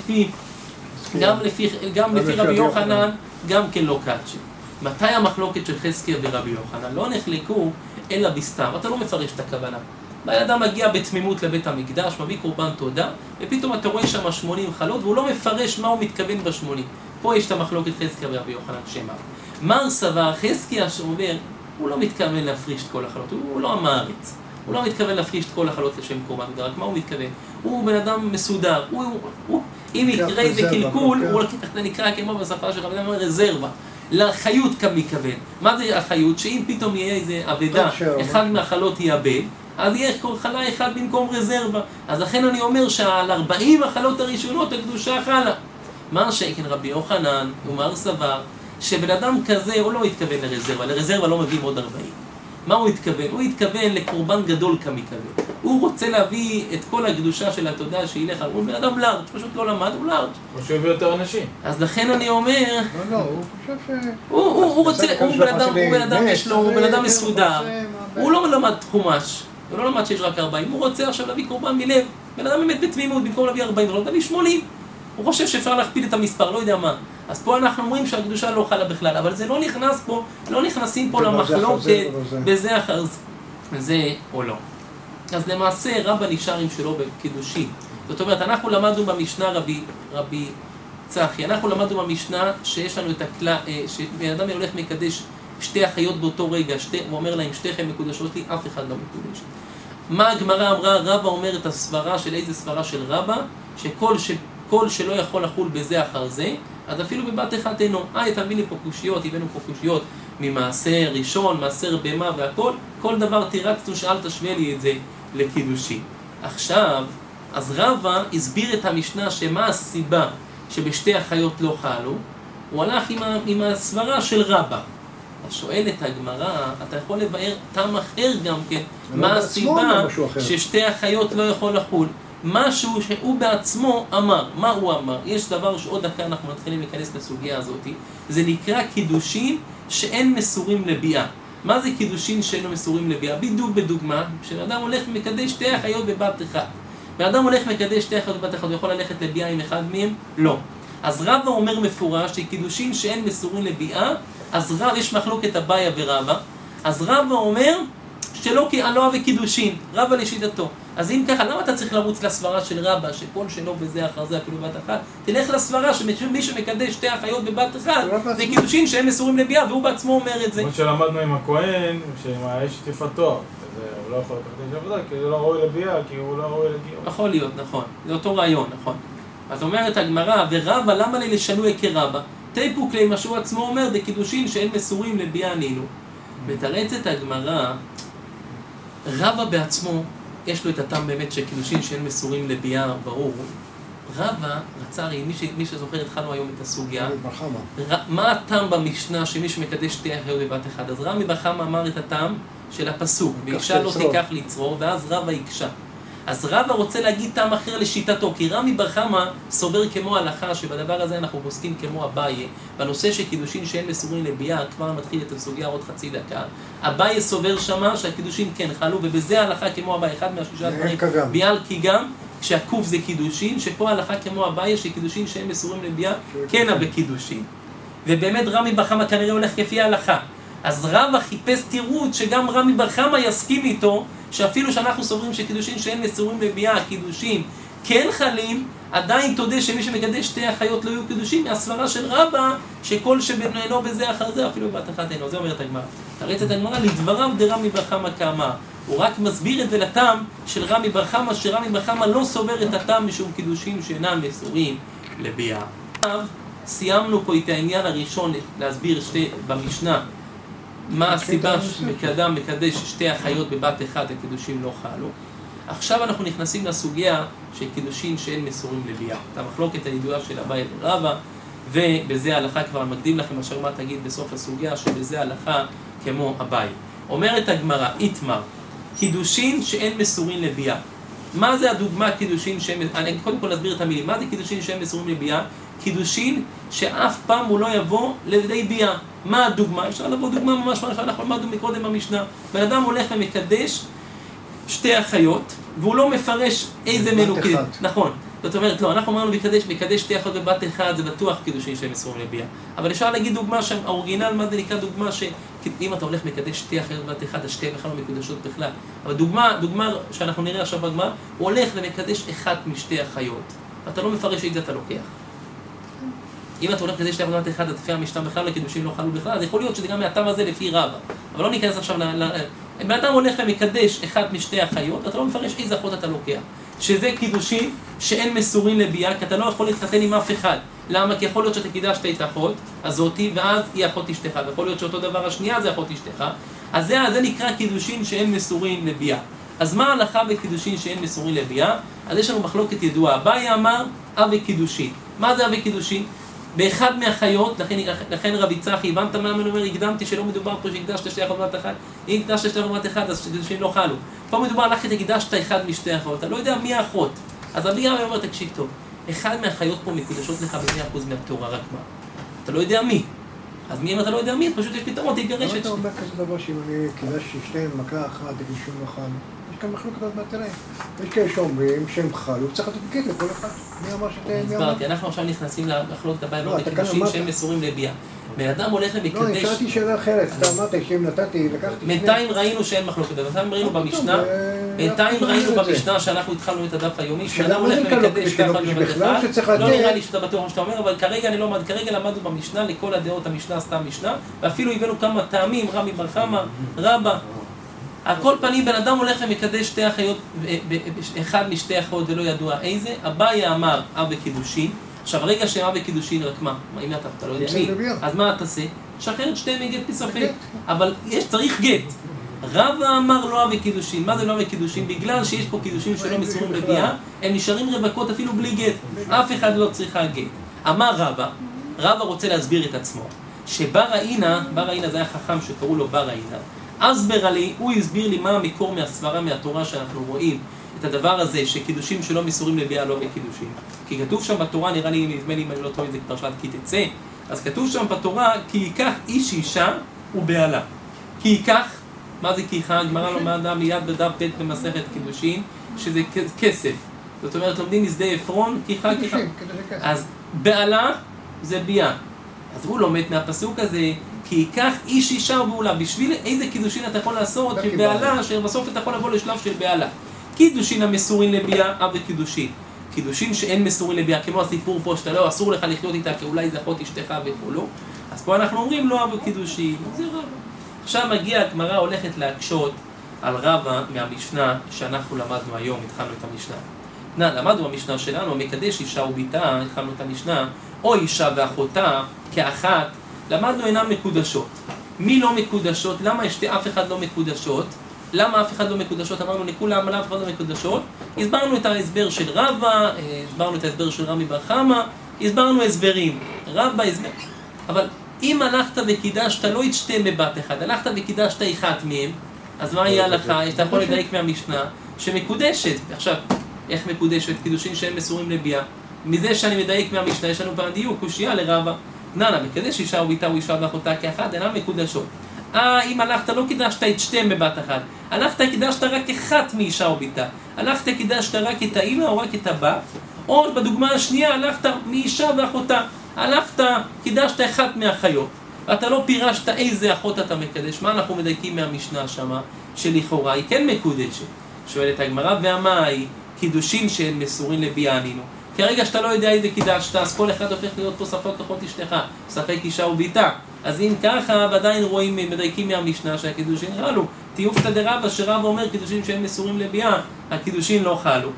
גם לפי רבי יוחנן, גם כן לא קדשי. מתי המחלוקת של חזקיה ורבי יוחנן? לא נחלקו אלא בסתם, אתה לא מפרש את הכוונה. האדם מגיע בתמימות לבית המקדש, מביא קורבן תודה, ופתאום אתה רואה שם 80 חלות, והוא לא מפרש מה הוא מתכוון ב-80. פה יש את המחלוקת חזקיה ורבי יוחנן שמה. מר סבר, חזקיה שאומר, הוא לא מתכוון להפריש את כל החלות, הוא לא המארץ. הוא לא מתכוון להפריש את כל החלות לשם קורבן תודה, רק מה הוא מתכוון? הוא בן אדם מסודר, אם יקרה איזה קלקול, הוא נקרא כמו בשפה של רבי אומר רזרבה. לחיות כמכוון. מה זה החיות? שאם פתאום יהיה איזה אבדה, אחד מהחלות יאבד, אז יש חלה אחד במקום רזרבה. אז לכן אני אומר שעל 40 החלות הראשונות הקדושה חלה. מה שכן רבי יוחנן, ומר סבר, שבן אדם כזה הוא לא התכוון לרזרבה לא מביאים עוד 40. מה הוא התכוון? הוא התכוון לקורבן גדול כמכוון. הוא רוצה להביא את כל הקדושה של התודה שילך, הוא בן אדם לארג', פשוט לא למד, הוא לארג'. הוא שיביא יותר אנשים. אז לכן אני אומר... לא, הוא חושב ש... הוא בן אדם יש לו, הוא בן אדם מסודר, הוא לא למד חומש, הוא לא למד שיש רק 40, הוא רוצה עכשיו להביא קורבן מלב, בן אדם באמת בתמימות, במקום להביא 40, הוא להביא 80. הוא חושב שאפשר להכפיל את המספר, לא יודע מה. אז פה אנחנו אומרים שהקדושה לא חלה בכלל, אבל זה לא נכנס פה, לא נכנסים פה למחלוקת בזה אחר זה או לא. אז למעשה רבא נשאר עם שלו בקידושין. זאת אומרת, אנחנו למדנו במשנה רבי צחי, אנחנו למדנו במשנה שיש לנו את הכלל, שבן אדם הולך מקדש שתי אחיות באותו רגע, הוא אומר להם שתיכם מקודשות לי, אף אחד לא מקודש. מה הגמרא אמרה? רבא אומר את הסברה של איזה סברה של רבא? שכל כל שלא יכול לחול בזה אחר זה, אז אפילו בבת אחת אינו. תביא לי פה קושיות, הבאנו פה קושיות ממעשר ראשון, מעשר בהמה והכל, כל דבר תירצנו שאל תשווה לי את זה לקידושין. עכשיו, אז רבא הסביר את המשנה שמה הסיבה שבשתי החיות לא חלו, הוא הלך עם הסברה של רבא. אז שואלת הגמרא, אתה יכול לבאר טעם אחר גם כן, מה הסיבה ששתי החיות לא יכול לחול? משהו שהוא בעצמו אמר. מה הוא אמר? יש דבר שעוד דקה אנחנו מתחילים להיכנס לסוגיה הזאת, זה נקרא קידושין שאין מסורים לביאה. מה זה קידושין שאין מסורים לביאה? בדיוק בדוגמה, כשאדם הולך ומקדש שתי החיות בבת אחת. ואדם הולך ומקדש שתי החיות בבת אחת, הוא יכול ללכת לביאה עם אחד מהם? לא. אז רבא אומר מפורש שקידושין שאין מסורים לביאה, אז יש מחלוקת אביה ורבא, אז רבא אומר שלא אוהב קידושין, רבא לשיטתו. אז אם ככה, למה אתה צריך לרוץ לסברה של רבא, שכל שלא בזה אחר זה אפילו בת אחת? תלך לסברה שמי שמקדש שתי החיות בבת אחת, זה קידושין שהם מסורים לביאה, והוא בעצמו אומר את זה. כמו שלמדנו עם הכהן, שיש שטיפת תואר, הוא לא יכול לקחת את עבודה, כי זה לא ראוי לביאה, כי הוא לא ראוי לגיור. יכול להיות, נכון. זה אותו רעיון, נכון. אז אומרת הגמרא, ורבא, למה לי לשנוי כרבא? תיפוק לי, מה שהוא עצמו אומר, זה קידושין שאין מסורים לביאה נינו. מתרצת הגמרא, רבא בעצמו, יש לו את הטעם באמת של קידושין שאין מסורים לביאה, ברור. רבא רצה, מי שזוכר התחלנו היום את הסוגיה, מה הטעם במשנה שמי שמקדש שתי החיות בבת אחד? אז רמי בחמה אמר את הטעם של הפסוק, ואישה לא תיקח לצרור, ואז רבא יקשה. אז רבא רוצה להגיד טעם אחר לשיטתו, כי רמי בחמה סובר כמו הלכה, שבדבר הזה אנחנו פוסקים כמו אביי, בנושא של קידושין שאין מסורים לביאה, כבר מתחיל את הסוגיה עוד חצי דקה. אביי סובר שמה שהקידושין כן חלו, ובזה ההלכה כמו אביי, אחד מהשישה דברים, ביאל כי גם, כשהקוף זה קידושין, שפה ההלכה כמו אביי, שקידושין שאין מסורים לביאה, כן בקידושין. ובאמת רמי בחמה כנראה הולך כפי ההלכה. אז רבא חיפש תירוץ שגם רמי בחמה יסכים איתו, שאפילו שאנחנו סוברים שקידושין שאין מסורים לביאה, קידושין כן חלים, עדיין תודה שמי שמקדש שתי החיות לא יהיו קידושין, מהסברה של רבא, שכל שבנו בזה אחר זה, אפילו בת אחת אינו. זה אומרת הגמרא. תרצת הגמרא, לדבריו דרמי בחמה כאמר. הוא רק מסביר את זה לטעם של רמי בחמה, שרמי בחמה לא סובר את הטעם משום קידושין שאינם מסורים לביאה. סיימנו פה את העניין הראשון להסביר במשנה, מה הסיבה שאדם מקדש שתי החיות בבת אחת, הקידושים לא חלו. עכשיו אנחנו נכנסים לסוגיה של קידושין שאין מסורים לביאה. את המחלוקת הידועה של אביי ורבא, ובזה ההלכה כבר מקדים לכם אשר מה תגיד בסוף הסוגיה, שבזה ההלכה כמו אביי. אומרת הגמרא, איתמר, קידושין שאין מסורים לביאה. מה זה הדוגמה קידושין שאין, אני קודם כל אסביר את המילים, מה זה קידושין שאין מסורים לביאה? קידושין שאף פעם הוא לא יבוא לידי ביאה. מה הדוגמה? אפשר לבוא דוגמה ממש מה שאנחנו למדנו מקודם במשנה. בן אדם הולך ומקדש שתי החיות, והוא לא מפרש איזה מנוקים. נכון. זאת אומרת, לא, אנחנו אמרנו מקדש שתי החיות בבת אחד, זה בטוח קידושין שהם מסורים לביאה. אבל אפשר להגיד דוגמה שהאורגינל, מה זה נקרא דוגמה שאם אתה הולך מקדש שתי החיות בבת אחד, השתי בכלל לא מקודשות בכלל. אבל דוגמה שאנחנו נראה עכשיו בגמרא, הוא הולך ומקדש אחת משתי החיות. אתה לא מפרש את זה, אתה לוקח. אם אתה הולך כדי שתי עבודת אחד, אז לפי המשנה בכלל, לקידושים לא חלו בכלל, אז יכול להיות שזה גם מהטעם הזה לפי רבא. אבל לא ניכנס עכשיו אם האדם הולך ומקדש אחת משתי החיות, אתה לא מפרש איזה אחות אתה לוקח. שזה קידושים שאין מסורים לביאה, כי אתה לא יכול להתחתן עם אף אחד. למה? כי יכול להיות שאתה קידשת את האחות הזאתי, ואז היא אחות אשתך. ויכול להיות שאותו דבר השנייה זה אחות אשתך. אז זה נקרא קידושים שאין מסורים לביאה. אז מה ההלכה בקידושים שאין מסורים לביאה? אז יש לנו מחלוקת ידועה. אביי אמר אבי קידושין. מה זה אבי קידושין? באחד מהחיות, לכן רבי צחי, הבנת מה אני אומר, הקדמתי שלא מדובר פה שהקדשת שתי החיות בבת אחת, אם הקדשת שתי החיות בבת אחת, אז קידושים לא חלו. פה מדובר לך הקדשת אחד משתי החיות, אתה לא יודע מי האחות. אז רבי ירמי אומר, תקשיב טוב, אחד מהחיות פה מקודשות לך ב100% מהפטורה, רק מה? אתה לא יודע מי. אז מי אם אתה לא יודע מי, פשוט יש פתרון, תתגרש את... אתה אומר כזה דבר שאם אני קידשתי שתיהם מכה אחת, קידושים לא חלו. יש כאן מחלוקת עוד מהתראה. יש כאלה שאומרים שהם חלו, צריך לתת גט לכל אחד. מי אמר שתיהם? הסברתי, אנחנו עכשיו נכנסים למחלוקת הבאה בקידושים שהם מסורים לביאה. בן אדם הולך ומקדש... לא, נשאלתי שאלה אחרת. אתה אמרת שאם נתתי, לקחתי... בינתיים ראינו שאין מחלוקת, בינתיים ראינו במשנה שאנחנו התחלנו את הדף היומי, שאדם הולך ומקדש ככה בבת אחד, לא נראה לי שאתה בטוח מה שאתה אומר, אבל כרגע למדנו במשנה, לכל הדעות המשנה עשתה משנה, ואפילו הבאנו כמה טעמים, רמי בר חמא, רבא, על כל פנים, בן אדם הולך ומקדש שתי אחיות, אחד משתי אחיות ולא ידוע איזה, אביי אמר אב וקידושין. עכשיו, רגע שאב וקידושין, רק מה? אם אתה לא יודע מי, אז מה אתה עושה? שחרר את שתיהם מגט בספק. אבל צריך גט. רבא אמר לא אב וקידושין. מה זה לא אב וקידושין? בגלל שיש פה קידושין שלא מסורים לביאה, הם נשארים רווקות אפילו בלי גט. אף אחד לא צריכה גט. אמר רבא רוצה להסביר את עצמו. שבר ראינה זה היה חכם שקראו לו בר ראינה. הוא הסביר לי מה המקור מהסברה מהתורה שאנחנו רואים את הדבר הזה שקידושים שלא מסורים לביאה לא בקידושים. כי כתוב שם בתורה, נדמה לי אם אני לא טועה, זה פרשת כי תצא, אז כתוב שם בתורה, כי ייקח איש אישה ובעלה. כי ייקח, מה זה כי ייקח? הגמרא לומדה מיד בדף ב' במסכת קידושין, שזה כסף. זאת אומרת, לומדים משדה עפרון, כי ייקח. אז בעלה זה ביאה. אז הוא לומד מהפסוק הזה, כי ייקח איש אישה ובעלה. בשביל איזה קידושין אתה יכול לעשות של בעלה, שבסוף אתה יכול לבוא לשלב של בעלה. קידושין המסורים לביאה, אב וקידושין. קידושין שאין מסורים לביאה, כמו הסיפור פה שאתה לא אסור לך לחיות איתה, כי אולי זה אחות אשתך וכולו. אז פה אנחנו אומרים לא אב וקידושין, זה רבא. עכשיו מגיע הגמרא הולכת להקשות על רבא מהמשנה שאנחנו למדנו היום, התחלנו את המשנה. למדנו במשנה שלנו, מקדש אישה וביתה, התחלנו את המשנה, או אישה ואחותה כאחת, למדנו אינן מקודשות. מי לא מקודשות? למה אף אחד לא מקודשות? למה אף אחד לא מקודשות? אמרנו לכולם, למה אף אחד לא מקודשות? הסברנו את ההסבר של רבא, הסברנו את ההסבר של רמי בר חמא, הסברנו הסברים. רבא הסבר. אבל אם הלכת וקידשת לא את שתיהם בבת אחד, הלכת וקידשת אחת מהם, אז מה יהיה לך? אתה יכול לדייק מהמשנה שמקודשת. עכשיו, איך מקודשת? קידושין שהם מסורים לביאה. מזה שאני מדייק מהמשנה, יש לנו פעם דיוק, קושיה לרבא. מקדש אישה וביתה או אישה ואחותה כאחד, אינן מקודשות. אם הלכת לא קידשת את שתיהם בבת אחד, הלכת קידשת רק אחת מאישה או ביתה, הלכת קידשת רק את האמא או רק את הבת, או בדוגמה השנייה הלכת מאישה ואחותה, הלכת קידשת אחת מהחיות, אתה לא פירשת איזה אחות אתה מקדש. מה אנחנו מדייקים מהמשנה שמה? שלכאורה היא כן מקודשת. שואלת הגמרא, והמאי קידושין שהן מסורים לביאה ענינו. כרגע שאתה לא יודע איזה קידשת, אז כל אחד הופך להיות פה ספק אחות אשתך, ספק אישה וביתה. אז אם ככה, ועדיין רואים, מדייקים מהמשנה שהקידושין חלו. תיופתא דרבא שרבא אומר קידושין שהם מסורים לביאה, הקידושין לא חלו.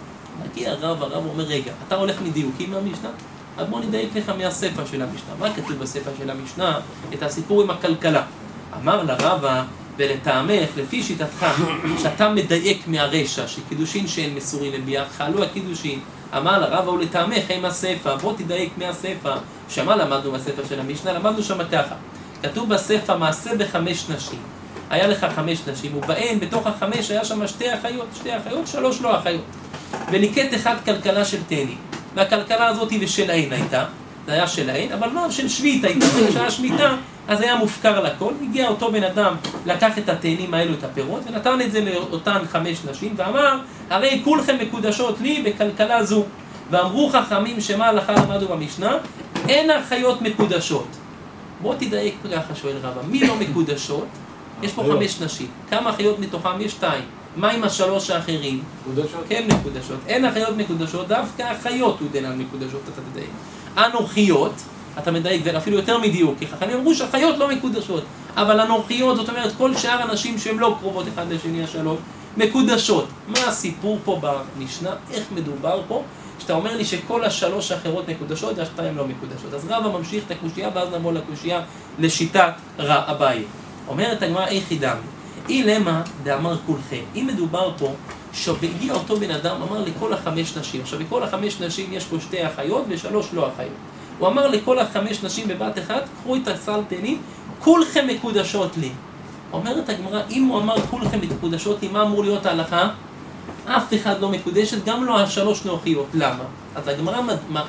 מגיע רבא אומר, רגע, אתה הולך מדיוקים מהמשנה? אז בוא נדייק לך מהספר של המשנה. מה כתוב בספר של המשנה? את הסיפור עם הכלכלה. אמר לרבא, ולטעמך, לפי שיטתך, שאתה מדייק מהרשע, שקידושין שהם מסורים לביאה, חלו הקידושין. אמר לרבא ולטעמך עם הספר, בוא תדייק מהספר. שמה למדנו בספר של המשנה? למדנו שם ככה. כתוב בספר מעשה ב5 נשים. היה לך 5 נשים, ובהן בתוך ה5 היה שם 2 אחיות, 3 לא אחיות. וניקט אחד כלכלה של תאנים. והכלכלה הזאת ושלהן הייתה, זה היה שלהן, אבל לא של שביעית הייתה, כשהיה שמיטה, אז היה מופקר לכל. הגיע אותו בן אדם, לקח את התאנים האלו, את הפירות, ונתן את זה לאותן 5 נשים, ואמר, הרי כולכם מקודשות לי בכלכלה זו. ואמרו חכמים שמה הלכה למדו במשנה, אין אחיות מקודשות. בוא תדייק ככה, שואל רבא, מי לא מקודשות? יש פה 5 נשים, כמה אחיות מתוכם? יש 2. מה עם 3 האחרים? מקודשות? כן מקודשות. אין אחיות מקודשות, דווקא אחיות הוא דנן מקודשות, אתה תדייק. אנוכיות, אתה מדייק, ואפילו יותר מדיוק, כי חכמים אמרו שאחיות לא מקודשות, אבל אנוכיות, זאת אומרת, כל שאר הנשים שהן לא קרובות אחד לשני 3, מקודשות. מה הסיפור פה במשנה? איך מדובר פה? שאתה אומר לי שכל 3 האחרות מקודשות, וה2 לא מקודשות. אז רבא ממשיך את הקושייה, ואז נבוא לקושייה לשיטת אביי. אומרת הגמרא, איך ידענו? אילמה דאמר כולכם. אם מדובר פה, שהגיע אותו בן אדם, אמר לכל 5 נשים. עכשיו, בכל 5 נשים יש פה 2 אחיות ו3 לא אחיות. הוא אמר לכל 5 נשים בבת אחת, קחו את הסל תאנים, כולכם מקודשות לי. אומרת הגמרא, אם הוא אמר כולכם מקודשות לי, מה אמור להיות ההלכה? אף אחד לא מקודשת, גם לא 3 נוחיות. למה? אז הגמרא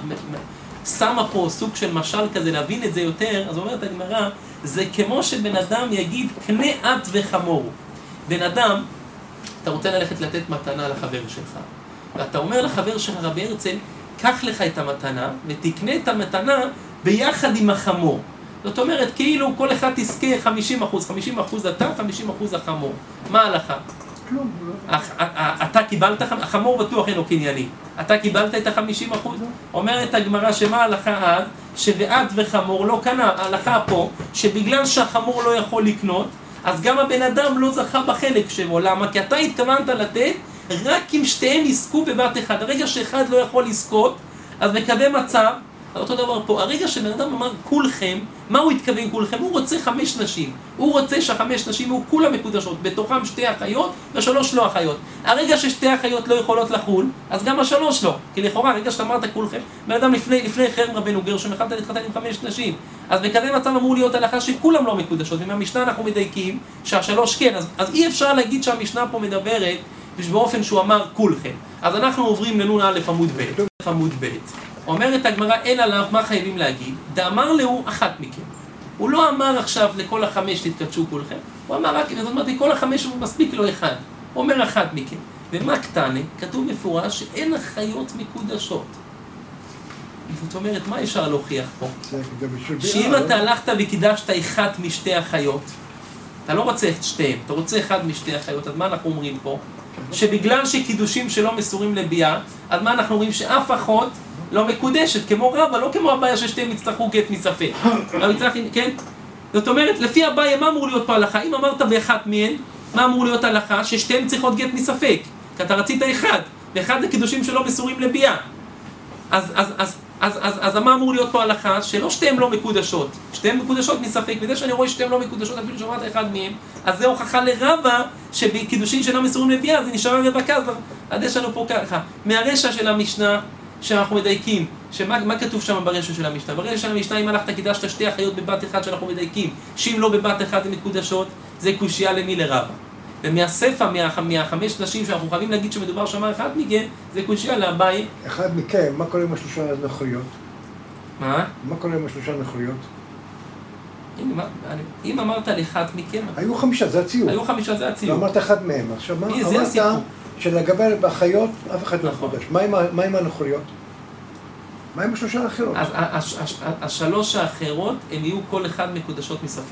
שמה פה סוג של משל כזה, להבין את זה יותר. אז אומרת הגמרא, זה כמו שבן אדם יגיד, קנה את וחמור. בן אדם, אתה רוצה ללכת לתת מתנה לחבר שלך, ואתה אומר לחבר שלך, רבי הרצל, קח לך את המתנה, ותקנה את המתנה ביחד עם החמור. זאת אומרת, כאילו כל אחד תזכה 50%, 50% אתה, 50% החמור. מה ההלכה? כלום. אתה קיבלת, החמור בטוח אינו קנייני. אתה קיבלת את ה-50%? אומרת הגמרא שמה ההלכה אז? שבעת וחמור לא קנה. ההלכה פה, שבגלל שהחמור לא יכול לקנות, אז גם הבן אדם לא זכה בחלק שלו. למה? כי אתה התכוונת לתת רק אם שתיהם יזכו בבת אחד. הרגע שאחד לא יכול לזכות, אז מקדם מצב, אותו דבר פה. הרגע שבן אדם אמר כולכם, מה הוא התכוון כולכם? הוא רוצה 5 נשים. הוא רוצה שהחמש נשים הוא כולם מקודשות, בתוכם 2 אחיות ו3 לא אחיות. הרגע ש2 אחיות לא יכולות לחול, אז גם ה3 לא. כי לכאורה, הרגע שאתה אמרת כולכם, בן אדם לפני חרם רבנו גרשום, יכלת להתחתן עם 5 נשים. אז מקדם מצב אמור להיות הלכה שכולם לא מקודשות. ומהמשנה אנחנו מדייקים שה3 כן. אז אי אפשר להגיד שהמשנה פה מדברת באופן שהוא אמר כולכם. אז אנחנו עוברים לנון א' עמוד ב'. אומרת הגמרא, אין עליו מה חייבים להגיד, דאמר לו אחת מכם. הוא לא אמר עכשיו לכל 5 תתקדשו כולכם, הוא אמר רק, זאת אומרת, כל 5 הוא מספיק לו אחד. הוא אומר אחת מכם. ומה קטנה? כתוב מפורש שאין אחיות מקודשות. זאת אומרת, מה אפשר להוכיח פה? שאם אתה הלכת וקידשת אחת מ2 אחיות, אתה לא רוצה את שתיהם, אתה רוצה אחד מ2 אחיות, אז מה אנחנו אומרים פה? שבגלל שקידושים שלא מסורים לביאה, אז מה אנחנו אומרים? שאף אחות לא מקודשת, כמו רבא, לא כמו הבעיה ששתיהם יצטרכו גט מספק. כן? זאת אומרת, לפי הבעיה, מה אמור להיות פה הלכה? אם אמרת באחת מהן, מה אמור להיות הלכה? ששתיהם צריכות גט מספק. כי אתה רצית אחד, ואחד זה קידושים שלא מסורים לביאה. אז מה אמור להיות פה הלכה? שלא שתיהם לא מקודשות. שתיהם מקודשות מספק, וזה שאני רואה שתיהם לא מקודשות, אפילו שאמרת אחד מהם, אז זה הוכחה לרבא, שבקידושים שאינם מסורים לביאה, זה נשאר רווקה. אז יש לנו פה ככה, מהרשע של המשנה, שאנחנו מדייקים, מה כתוב שם ברשע של המשנה? ברשע של המשנה, אם הלכת קידשת 2 אחיות בבת אחד שאנחנו מדייקים, שאם לא בבת אחד הן מקודשות, זה קושיה למי? לרבא. ומהספר, מה5 נשים שאנחנו חייבים להגיד שמדובר שמה אחד מכם, זה קושיה לאביי. אחד מכם, מה קורה עם 3 נכויות? מה? מה קורה עם 3 נכויות? אם אמרת לאחד מכם... היו 5, זה הציור. היו 5, זה הציור. ואמרת אחד מהם. עכשיו, מה אמרת שלגבי באחיות, אף אחד לא מקודש. מה עם הנכויות? מה עם 3 האחרות? אז 3 האחרות, הן יהיו כל אחד מקודשות מספק.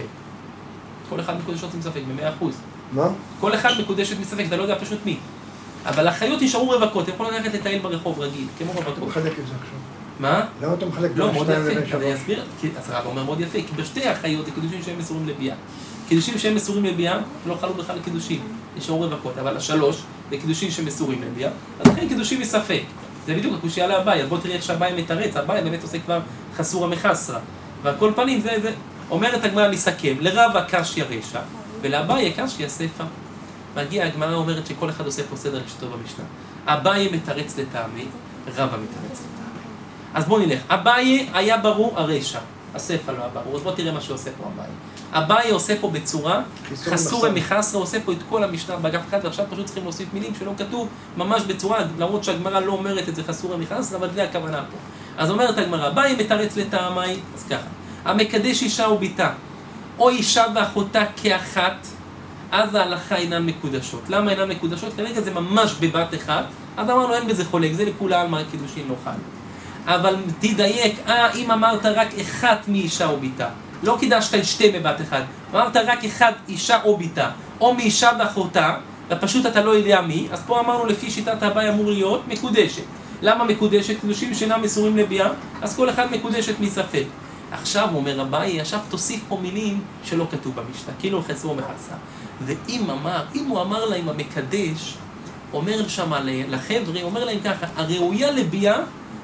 כל אחד מקודשות מספק, ב100%. מה? כל אחד מקודשת מספק, אתה לא יודע פשוט מי. אבל האחיות יישארו רווקות, הן יכולות ללכת לטייל ברחוב רגיל, כמו רווקות. אתה מחלק את זה עכשיו. מה? למה אתה מחלק לא, בין מאוד 2 לבין יפה, 3? אני אסביר, אז הרב אומר מאוד יפה, כי בשתי האחיות זה קידושים שהם מסורים לביאה. קידושים שהם מסורים לביאה, לא חלו בכלל לקידושים, נשארו רווקות, אבל 3 זה קידושים שמסורים לביאה, אז לכן קידושים מספק. זה בדיוק הקושיה לאביי, אז בוא תראה איך שהביי מתרץ, הביי באמת עושה כבר חסורה מחסרה. ועל כל פנים זה, אומרת הגמרא לסכם, לרבא קשיא רשע, ולאביי קשיא ספר. מגיע הגמרא אומרת שכל אחד עושה פה סדר לשתו במשנה. אביי מתרץ לטעמי, רבא מתרץ לטעמי. אז בוא נלך, אביי היה ברור הרשע, הספר לא היה ברור, אז בוא תראה מה שעושה פה אביי. אביי עושה פה בצורה חסורה מחסרה, עושה פה את כל המשנה באגף אחד, ועכשיו פשוט צריכים להוסיף מילים שלא כתוב ממש בצורה, למרות שהגמרא לא אומרת את זה חסורה מחסרה, אבל זה הכוונה פה. אז אומרת הגמרא, אביי מתרץ לטעמי, אז ככה, המקדש אישה וביתה, או אישה ואחותה כאחת, אז ההלכה אינן מקודשות. למה אינן מקודשות? כרגע זה ממש בבת אחת, אז אמרנו אין בזה חולק, זה לכולה על מה קידושין לא חל. אבל תדייק, אם אמרת רק אחת מאישה או ביתה, לא קידשת את 2 בבת אחד, אמרת רק אחד אישה או ביתה, או מאישה ואחותה, ופשוט אתה לא יודע מי, אז פה אמרנו לפי שיטת אביי אמור להיות מקודשת. למה מקודשת? קידושים שאינם מסורים לביאה, אז כל אחד מקודשת מספק. עכשיו אומר אביי, עכשיו תוסיף פה מילים שלא כתוב במשנה, כאילו חסרו מחסה. ואם הוא אמר להם המקדש, אומר שם לחבר'ה, אומר להם ככה, הראויה לביאה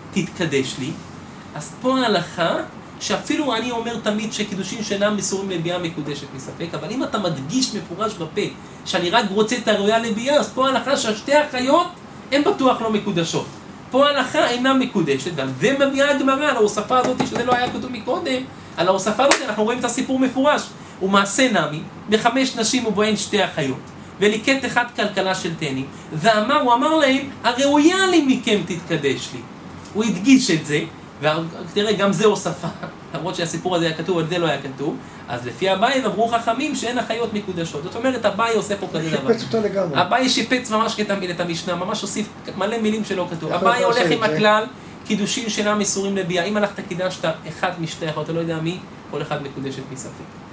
תתקדש לי, אז פה ההלכה, שאפילו אני אומר תמיד שקידושים שאינם מסורים לביאה מקודשת מספק, אבל אם אתה מדגיש מפורש בפה, שאני רק רוצה את הראויה לביאה, אז פה ההלכה שהשתי האחיות, הן בטוח לא מקודשות. פה ההלכה אינה מקודשת, ומביאה הגמרא על ההוספה הזאת, שזה לא היה כתוב מקודם, על ההוספה הזאת אנחנו רואים את הסיפור מפורש. הוא מעשה נמי, ב5 נשים ובהן 2 אחיות, וליקט אחד כלכלה של תנים, הוא אמר להם, הראויה לי מכם תתקדש לי. הוא הדגיש את זה, ותראה, גם זה הוספה, למרות שהסיפור הזה היה כתוב, אבל זה לא היה כתוב, אז לפי אביי אמרו חכמים שאין אחיות מקודשות. זאת אומרת, אביי עושה פה כזה דבר. שיפץ אותה לגמרי. אביי שיפץ ממש את המשנה, ממש הוסיף מלא מילים שלא כתוב. אביי הולך עם הכלל, קידושים שאינם מסורים לביאה. אם הלכת קידשת אחד מ2 אחיות, אתה לא יודע מי, כל אחד מקודשת מספק.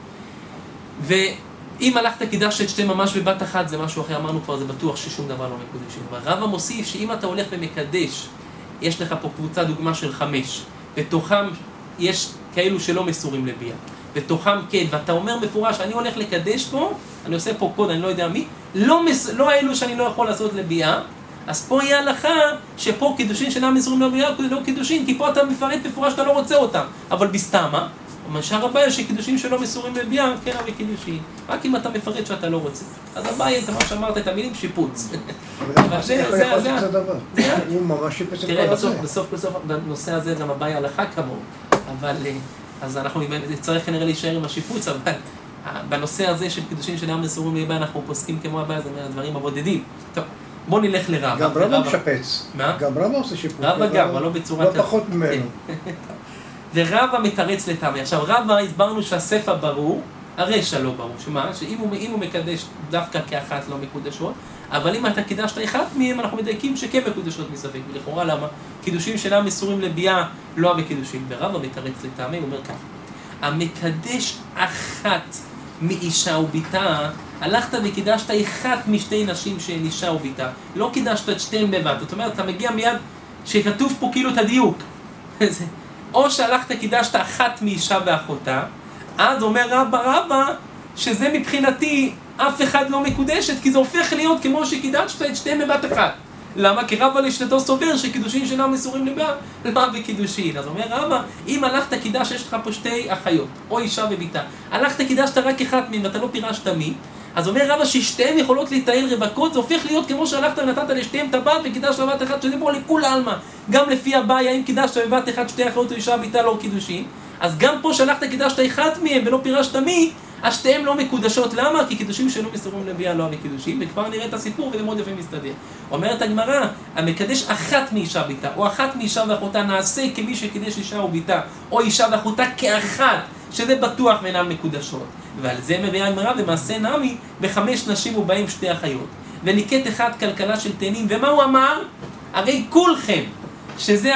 ואם הלכת קידשת 2 ממש בבת אחת, זה משהו אחר, אמרנו כבר, זה בטוח ששום דבר לא מקודשים. אבל רבא מוסיף שאם אתה הולך ומקדש, יש לך פה קבוצה דוגמה של 5, בתוכם יש כאלו שלא מסורים לביאה. בתוכם כן, ואתה אומר מפורש, אני הולך לקדש פה, אני עושה פה קוד, אני לא יודע מי, לא אלו שאני לא יכול לעשות לביאה, אז פה יהיה הלכה שפה קידושין שאינם מסורים לביאה, לא קידושין, כי פה אתה מפרט מפורש שאתה לא רוצה אותם, אבל בסתמה, המשאר הבעיה שקידושים שלא מסורים לביאה, כן אבל קידושין, רק אם אתה מפרט שאתה לא רוצה. אז הבעיה, אתה מה שאמרת, את המילים שיפוץ. אבל זה הדבר, הוא ממש שיפץ את כל הזה. תראה, בסוף, בנושא הזה גם הבעיה הלכה כמוהו, אבל, אז אנחנו צריך כנראה להישאר עם השיפוץ, אבל בנושא הזה של קידושין שאינם מסורים לביאה, אנחנו פוסקים כמו הבעיה, זה מהדברים הבודדים. טוב. בוא נלך לרבא. גם רבא משפץ. מה? גם רבא עושה שיפוץ. רבא גם, אבל לא בצורה כזאת. לא פחות ממנו. ורבא מתרץ לטעמי. עכשיו רבא הסברנו שהספר ברור, הרשע לא ברור. שמה? שאם הוא מקדש דווקא כאחת לא מקודשות, אבל אם אתה קידשת אחת מהם, אנחנו מדייקים שכן מקודשות מספק. ולכאורה למה? קידושים שאינם מסורים לביאה, לא בקידושים. ורבא מתרץ לטעמי, הוא אומר ככה. המקדש אחת מאישה וביתה, הלכת וקידשת אחת משתי נשים שהן אישה וביתה, לא קידשת את שתיהן בבת, זאת אומרת, אתה מגיע מיד שכתוב פה כאילו את הדיוק. או שהלכת קידשת אחת מאישה ואחותה, אז אומר רבא שזה מבחינתי אף אחד לא מקודשת, כי זה הופך להיות כמו שקידשת את שתיהן בבת אחת. למה? כי רבא לשתתו סובר שקידושין שאינם מסורים לביאה, למה בקידושין? אז אומר רבא, אם הלכת קידש, יש לך פה שתי אחיות, או אישה וביתה. הלכת קידשת רק אחת מהן, ואתה לא פירשת מי, אז אומר רבא ששתיהן יכולות להתנהל רווקות, זה הופך להיות כמו שהלכת ונתת לשתיהן טבעת וקידשת לבת אחת, שזה פה לכול עלמא. גם לפי הבעיה, אם קידשת בבת אחת שתי אחיות או אישה וביתה לא קידושין, אז גם פה שהלכת קידשת אחת מהן ולא פירשת מי, השתיהן לא מקודשות. למה? כי קידושים שלא מסורים לביאה לא בקידושים, וכבר נראה את הסיפור וזה מאוד יפה מסתדר. אומרת הגמרא, המקדש אחת מאישה ביתה, או אחת מאישה ואחותה, נעשה כמי שקידש אישה וביתה, או אישה ואחותה כאחת, שזה בטוח ואינן מקודשות. ועל זה מביאה הגמרא, ומעשה נמי, 5 נשים ובהם 2 אחיות. וליקט אחד כלכלה של תאנים, ומה הוא אמר? הרי כולכם, שזה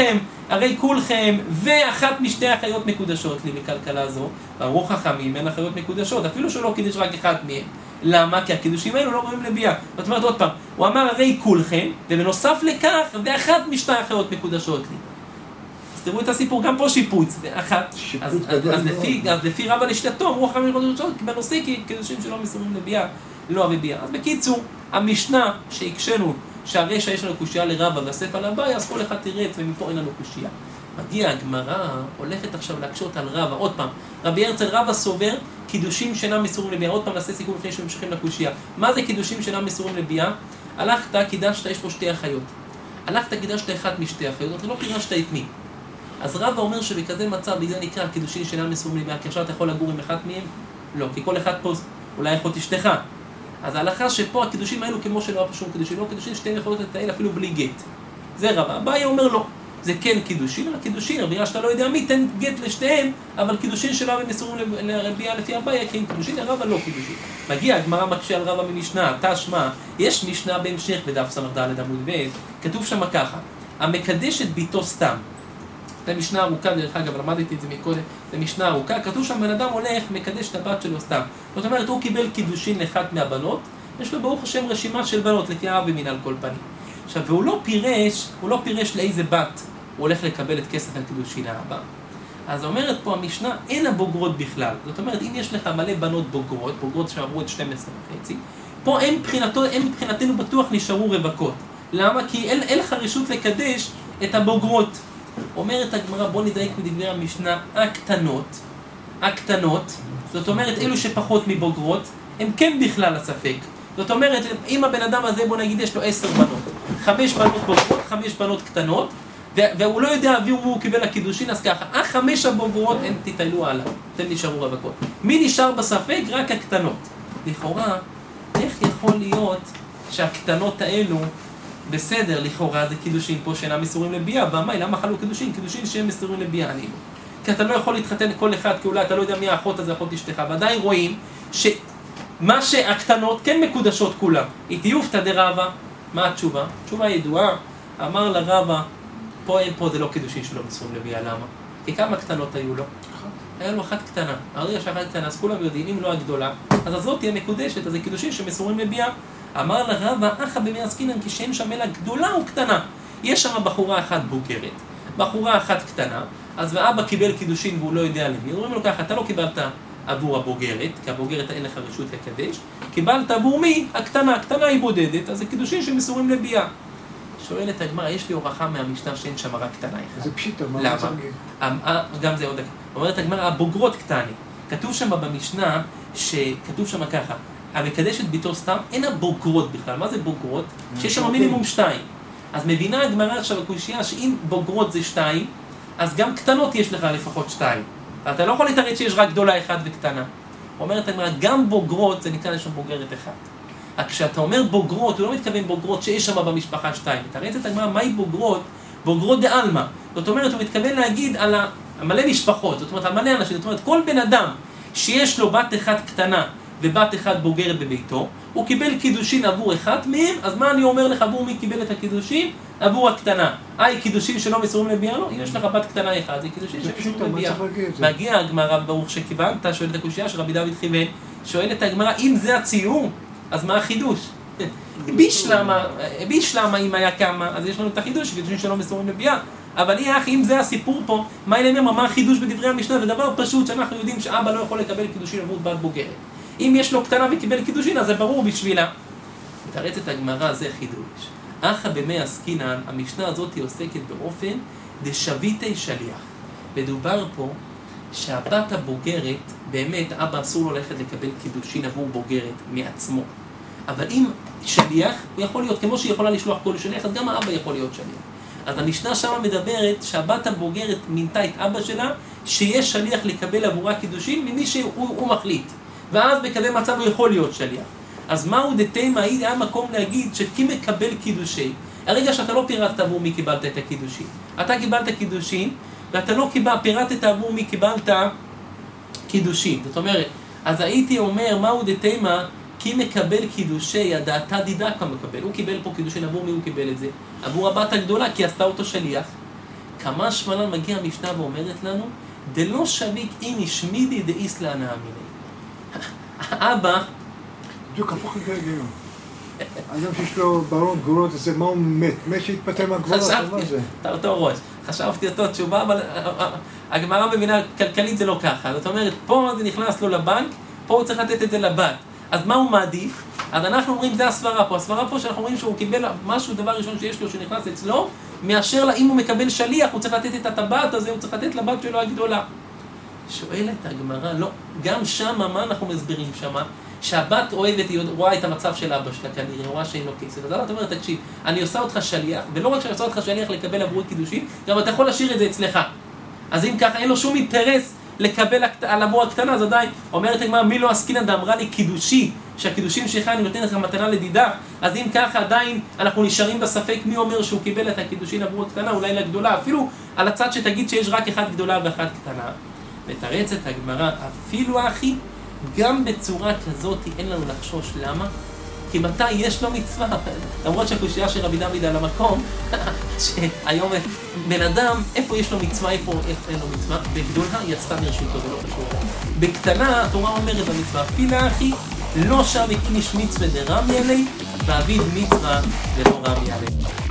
הרי כולכם, ואחת משתי אחיות מקודשות לי בכלכלה זו, ואמרו חכמים, אין אחיות מקודשות, אפילו שלא קידש רק אחת מהם. למה? כי הקידושים האלו לא רואים לביאה. זאת אומרת עוד פעם, הוא אמר הרי כולכם, ובנוסף לכך, ואחת משתי אחיות מקודשות לי. אז תראו את הסיפור, גם פה שיפוץ, ואחת. אז לפי רבא לשתתו, אמרו חכמים מקודשות, בנושא כי קידושים שלא מסורים לביאה, לא בביאה. אז בקיצור, המשנה שהקשנו, שהרשע יש לנו קושייה לרבא והספר לבעיה, אז כל אחד תירץ ומפה אין לנו קושייה. מגיע הגמרא, הולכת עכשיו להקשות על רבא, עוד פעם, רבי הרצל רבא סובר קידושים שאינם מסורים לביאה, עוד פעם נעשה סיכום לפני שממשיכים לקושייה. מה זה קידושים שאינם מסורים לביאה? הלכת, קידשת, יש פה 2 אחיות. הלכת, קידשת אחת משתי אחיות, אתה לא פירשת את מי. אז רבא אומר שבכזה מצב, בגלל נקרא קידושים שאינם מסורים לביאה, כי עכשיו אתה יכול לגור עם אחת מהם? לא, כי כל אחד פה אולי יכול אשתך. אז ההלכה שפה הקידושים האלו כמו שלא היה פשוט קידושים, לא קידושים שתיהן יכולות לתאל אפילו בלי גט. זה רבא. הבעיה אומר לא, זה כן קידושים, אבל קידושים, בגלל שאתה לא יודע מי, תן גט לשתיהן, אבל קידושים שלא הם מסורים לרבייה לפי הבעיה, כן קידושים, הרבא לא קידושים. מגיע, הגמרא מקשה על רבא ממשנה, תשמע, יש משנה בהמשך בדף ס"ד עמוד ב', כתוב שם ככה, המקדש את ביתו סתם. זה משנה ארוכה, דרך אגב, למדתי את זה מקודם, זה משנה ארוכה, כתוב שם בן אדם הולך, מקדש את הבת שלו סתם. זאת אומרת, הוא קיבל קידושין לאחת מהבנות, יש לו ברוך השם רשימה של בנות, לפי הרב במין על כל פנים. עכשיו, והוא לא פירש לאיזה בת הוא הולך לקבל את כסף על קידושין האבא. אז אומרת פה המשנה, אין הבוגרות בכלל. זאת אומרת, אם יש לך מלא בנות בוגרות שעברו את 12.5, פה הם מבחינתנו בטוח נשארו רווקות. למה? כי אין לך רשות לקדש את הבוגרות. אומרת הגמרא, בוא נדייק מדברי המשנה, הקטנות, זאת אומרת, אלו שפחות מבוגרות, הם כן בכלל הספק. זאת אומרת, אם הבן אדם הזה, בוא נגיד, יש לו 10 בנות, 5 בנות בוגרות, 5 בנות קטנות, והוא לא יודע אבי הוא קיבל הקידושין, אז ככה, 5 הבוגרות, הם תטיילו הלאה, אתם נשארו רווקות. מי נשאר בספק? רק הקטנות. לכאורה, איך יכול להיות שהקטנות האלו, בסדר, לכאורה זה קידושין פה שאינם מסורים לביאה, במאי, למה חלו קידושין? קידושין שהם מסורים לביאה, אני לא. כי אתה לא יכול להתחתן כל אחד, כי אולי אתה לא יודע מי האחות הזה, אחות אשתך, ועדיין רואים שמה שהקטנות כן מקודשות כולם. איתיופתא דרבא, מה התשובה? תשובה ידועה, אמר לרבא, פה זה לא קידושין שלא מסורים לביאה, למה? כי כמה קטנות היו לו? היה לו אחת קטנה, הרגע שאחת קטנה, אז כולם יודעים, אם לא הגדולה, אז הזאת תהיה מקודשת, אז זה קידושין שמסורים לביאה. אמר לרבא, אחא במי עסקינן, כשם שם אלא גדולה או קטנה. יש שם בחורה אחת בוגרת, בחורה אחת קטנה, אז ואבא קיבל קידושין והוא לא יודע למי, אומרים לו ככה, אתה לא קיבלת עבור הבוגרת, כי הבוגרת אין לך רשות לקדש, קיבלת עבור מי? הקטנה, הקטנה היא בודדת, אז זה קידושין שמסורים לביאה. שואלת הגמרא, יש לי הוכחה מהמשנה שאין שם רק קטנה אחת. זה פשיטה, מה למה? זה להגיד? גם זה עוד דקה. אומרת הגמרא, הבוגרות קטני. כתוב שם במשנה, שכתוב שם ככה, המקדש את ביתו סתם, אין הבוגרות בכלל. מה זה בוגרות? שיש שם מינימום 2. אז מבינה הגמרא עכשיו הקושייה שאם בוגרות זה 2, אז גם קטנות יש לך לפחות 2. אתה לא יכול להתארץ שיש רק גדולה אחת וקטנה. אומרת הגמרא, גם בוגרות זה נקרא לשם בוגרת אחת. כשאתה אומר בוגרות, הוא לא מתכוון בוגרות שיש שם במשפחה 2. מתארץ את הגמרא, מהי בוגרות? בוגרות דעלמא. זאת אומרת, הוא מתכוון להגיד על מלא משפחות, זאת אומרת, על מלא אנשים. זאת אומרת, כל בן אדם שיש לו בת אחת קטנה ובת אחת בוגרת בביתו, הוא קיבל קידושין עבור אחת מהם, אז מה אני אומר לך עבור מי קיבל את הקידושין? עבור הקטנה. קידושין שלא מסורים לביאה? לא, אם יש לך בת קטנה אחת, זה קידושין שמסורים לביאה. מגיע הגמרא, ברוך שכיוונת, שואלת הקושייה של רבי דוד כיוון, שואלת הגמרא, אם זה הציור, אז מה החידוש? בישלמה אם היה כמה, אז יש לנו את החידוש, קידושין שלא מסורים לביאה. אבל אם זה הסיפור פה, מה החידוש בדברי המשנה? זה דבר פשוט שאנחנו יודעים שאבא לא יכול לקבל קידושין עבור בת בוגרת. אם יש לו קטנה וקיבל קידושין, אז זה ברור בשבילה. מתארצת הגמרא, זה חידוש. אחא במי עסקינן, המשנה הזאת עוסקת באופן דשביתי שליח. מדובר פה שהבת הבוגרת, באמת אבא אסור לו ללכת לקבל קידושין עבור בוגרת מעצמו. אבל אם שליח, הוא יכול להיות, כמו שהיא יכולה לשלוח כל שליח, אז גם האבא יכול להיות שליח. אז המשנה שמה מדברת שהבת הבוגרת מינתה את אבא שלה, שיש שליח לקבל עבורה קידושין ממי שהוא מחליט. ואז בכזה מצב הוא יכול להיות שליח. אז מהו דתימה, היה מקום להגיד שכי מקבל קידושי, הרגע שאתה לא פירטת עבור מי קיבלת את הקידושין. אתה קיבלת קידושין, ואתה לא פירטת עבור מי קיבלת קידושין. זאת אומרת, אז הייתי אומר, מהו דתימה, כי מקבל קידושי, הדעתה דידקה מקבל. הוא קיבל פה קידושין, עבור מי הוא קיבל את זה? עבור הבת הגדולה, כי עשתה אותו שליח. כמה שמלן מגיע המשנה ואומרת לנו, דלא שביק איני שמידי דאיסלה נאמיני. האבא... בדיוק הפוך לגמרי. אדם שיש לו ברון גבולות, זה מה הוא מת? מת שהתפטר מהגבולות, מה זה? אותו ראש. חשבתי אותו תשובה, אבל הגמרא מבינה, כלכלית זה לא ככה. זאת אומרת, פה זה נכנס לו לבנק, פה הוא צריך לתת את זה לבת. אז מה הוא מעדיף? אז אנחנו אומרים, זה הסברה פה. הסברה פה שאנחנו אומרים שהוא קיבל משהו, דבר ראשון שיש לו, שנכנס אצלו, מאשר לה, אם הוא מקבל שליח, הוא צריך לתת את הטבעת הזה, הוא צריך לתת לבת שלו הגדולה. שואלת הגמרא, לא, גם שמה, מה אנחנו מסבירים שמה? שהבת אוהבת, היא רואה את המצב של אבא שלה כנראה, רואה שאין לו כסף. אז אתה אומר, תקשיב, אני עושה אותך שליח, ולא רק שאני עושה אותך שליח לקבל עבורי קידושין, גם אתה יכול להשאיר את זה אצלך. אז אם ככה, אין לו שום אינטרס לקבל על עבור הקטנה, אז עדיין, אומרת הגמרא, מי לא עסקינן דאמרה לי קידושי, שהקידושים שלך אני נותן לך מתנה לדידה, אז אם ככה עדיין אנחנו נשארים בספק מי אומר שהוא קיבל את הקידושין עבור הקטנה, אולי לגדולה, אפילו על הצד שתגיד שיש רק אחת גדולה ואחת קטנה. מתרצת הגמרא, אפילו אחי, גם בצורה כזאת אין לנו לחשוש. למה? כי מתי יש לו מצווה? למרות שהקושייה של רבי דוד על המקום, שהיום בן אדם, איפה יש לו מצווה, איפה אין לו מצווה? בגדולה יצאה מרשותו ולא חשוב. בקטנה התורה אומרת במצווה, אפילו אחי, לא שם הקיש מצווה דרמי עלי, ואביד מצווה ולא רמי עלי.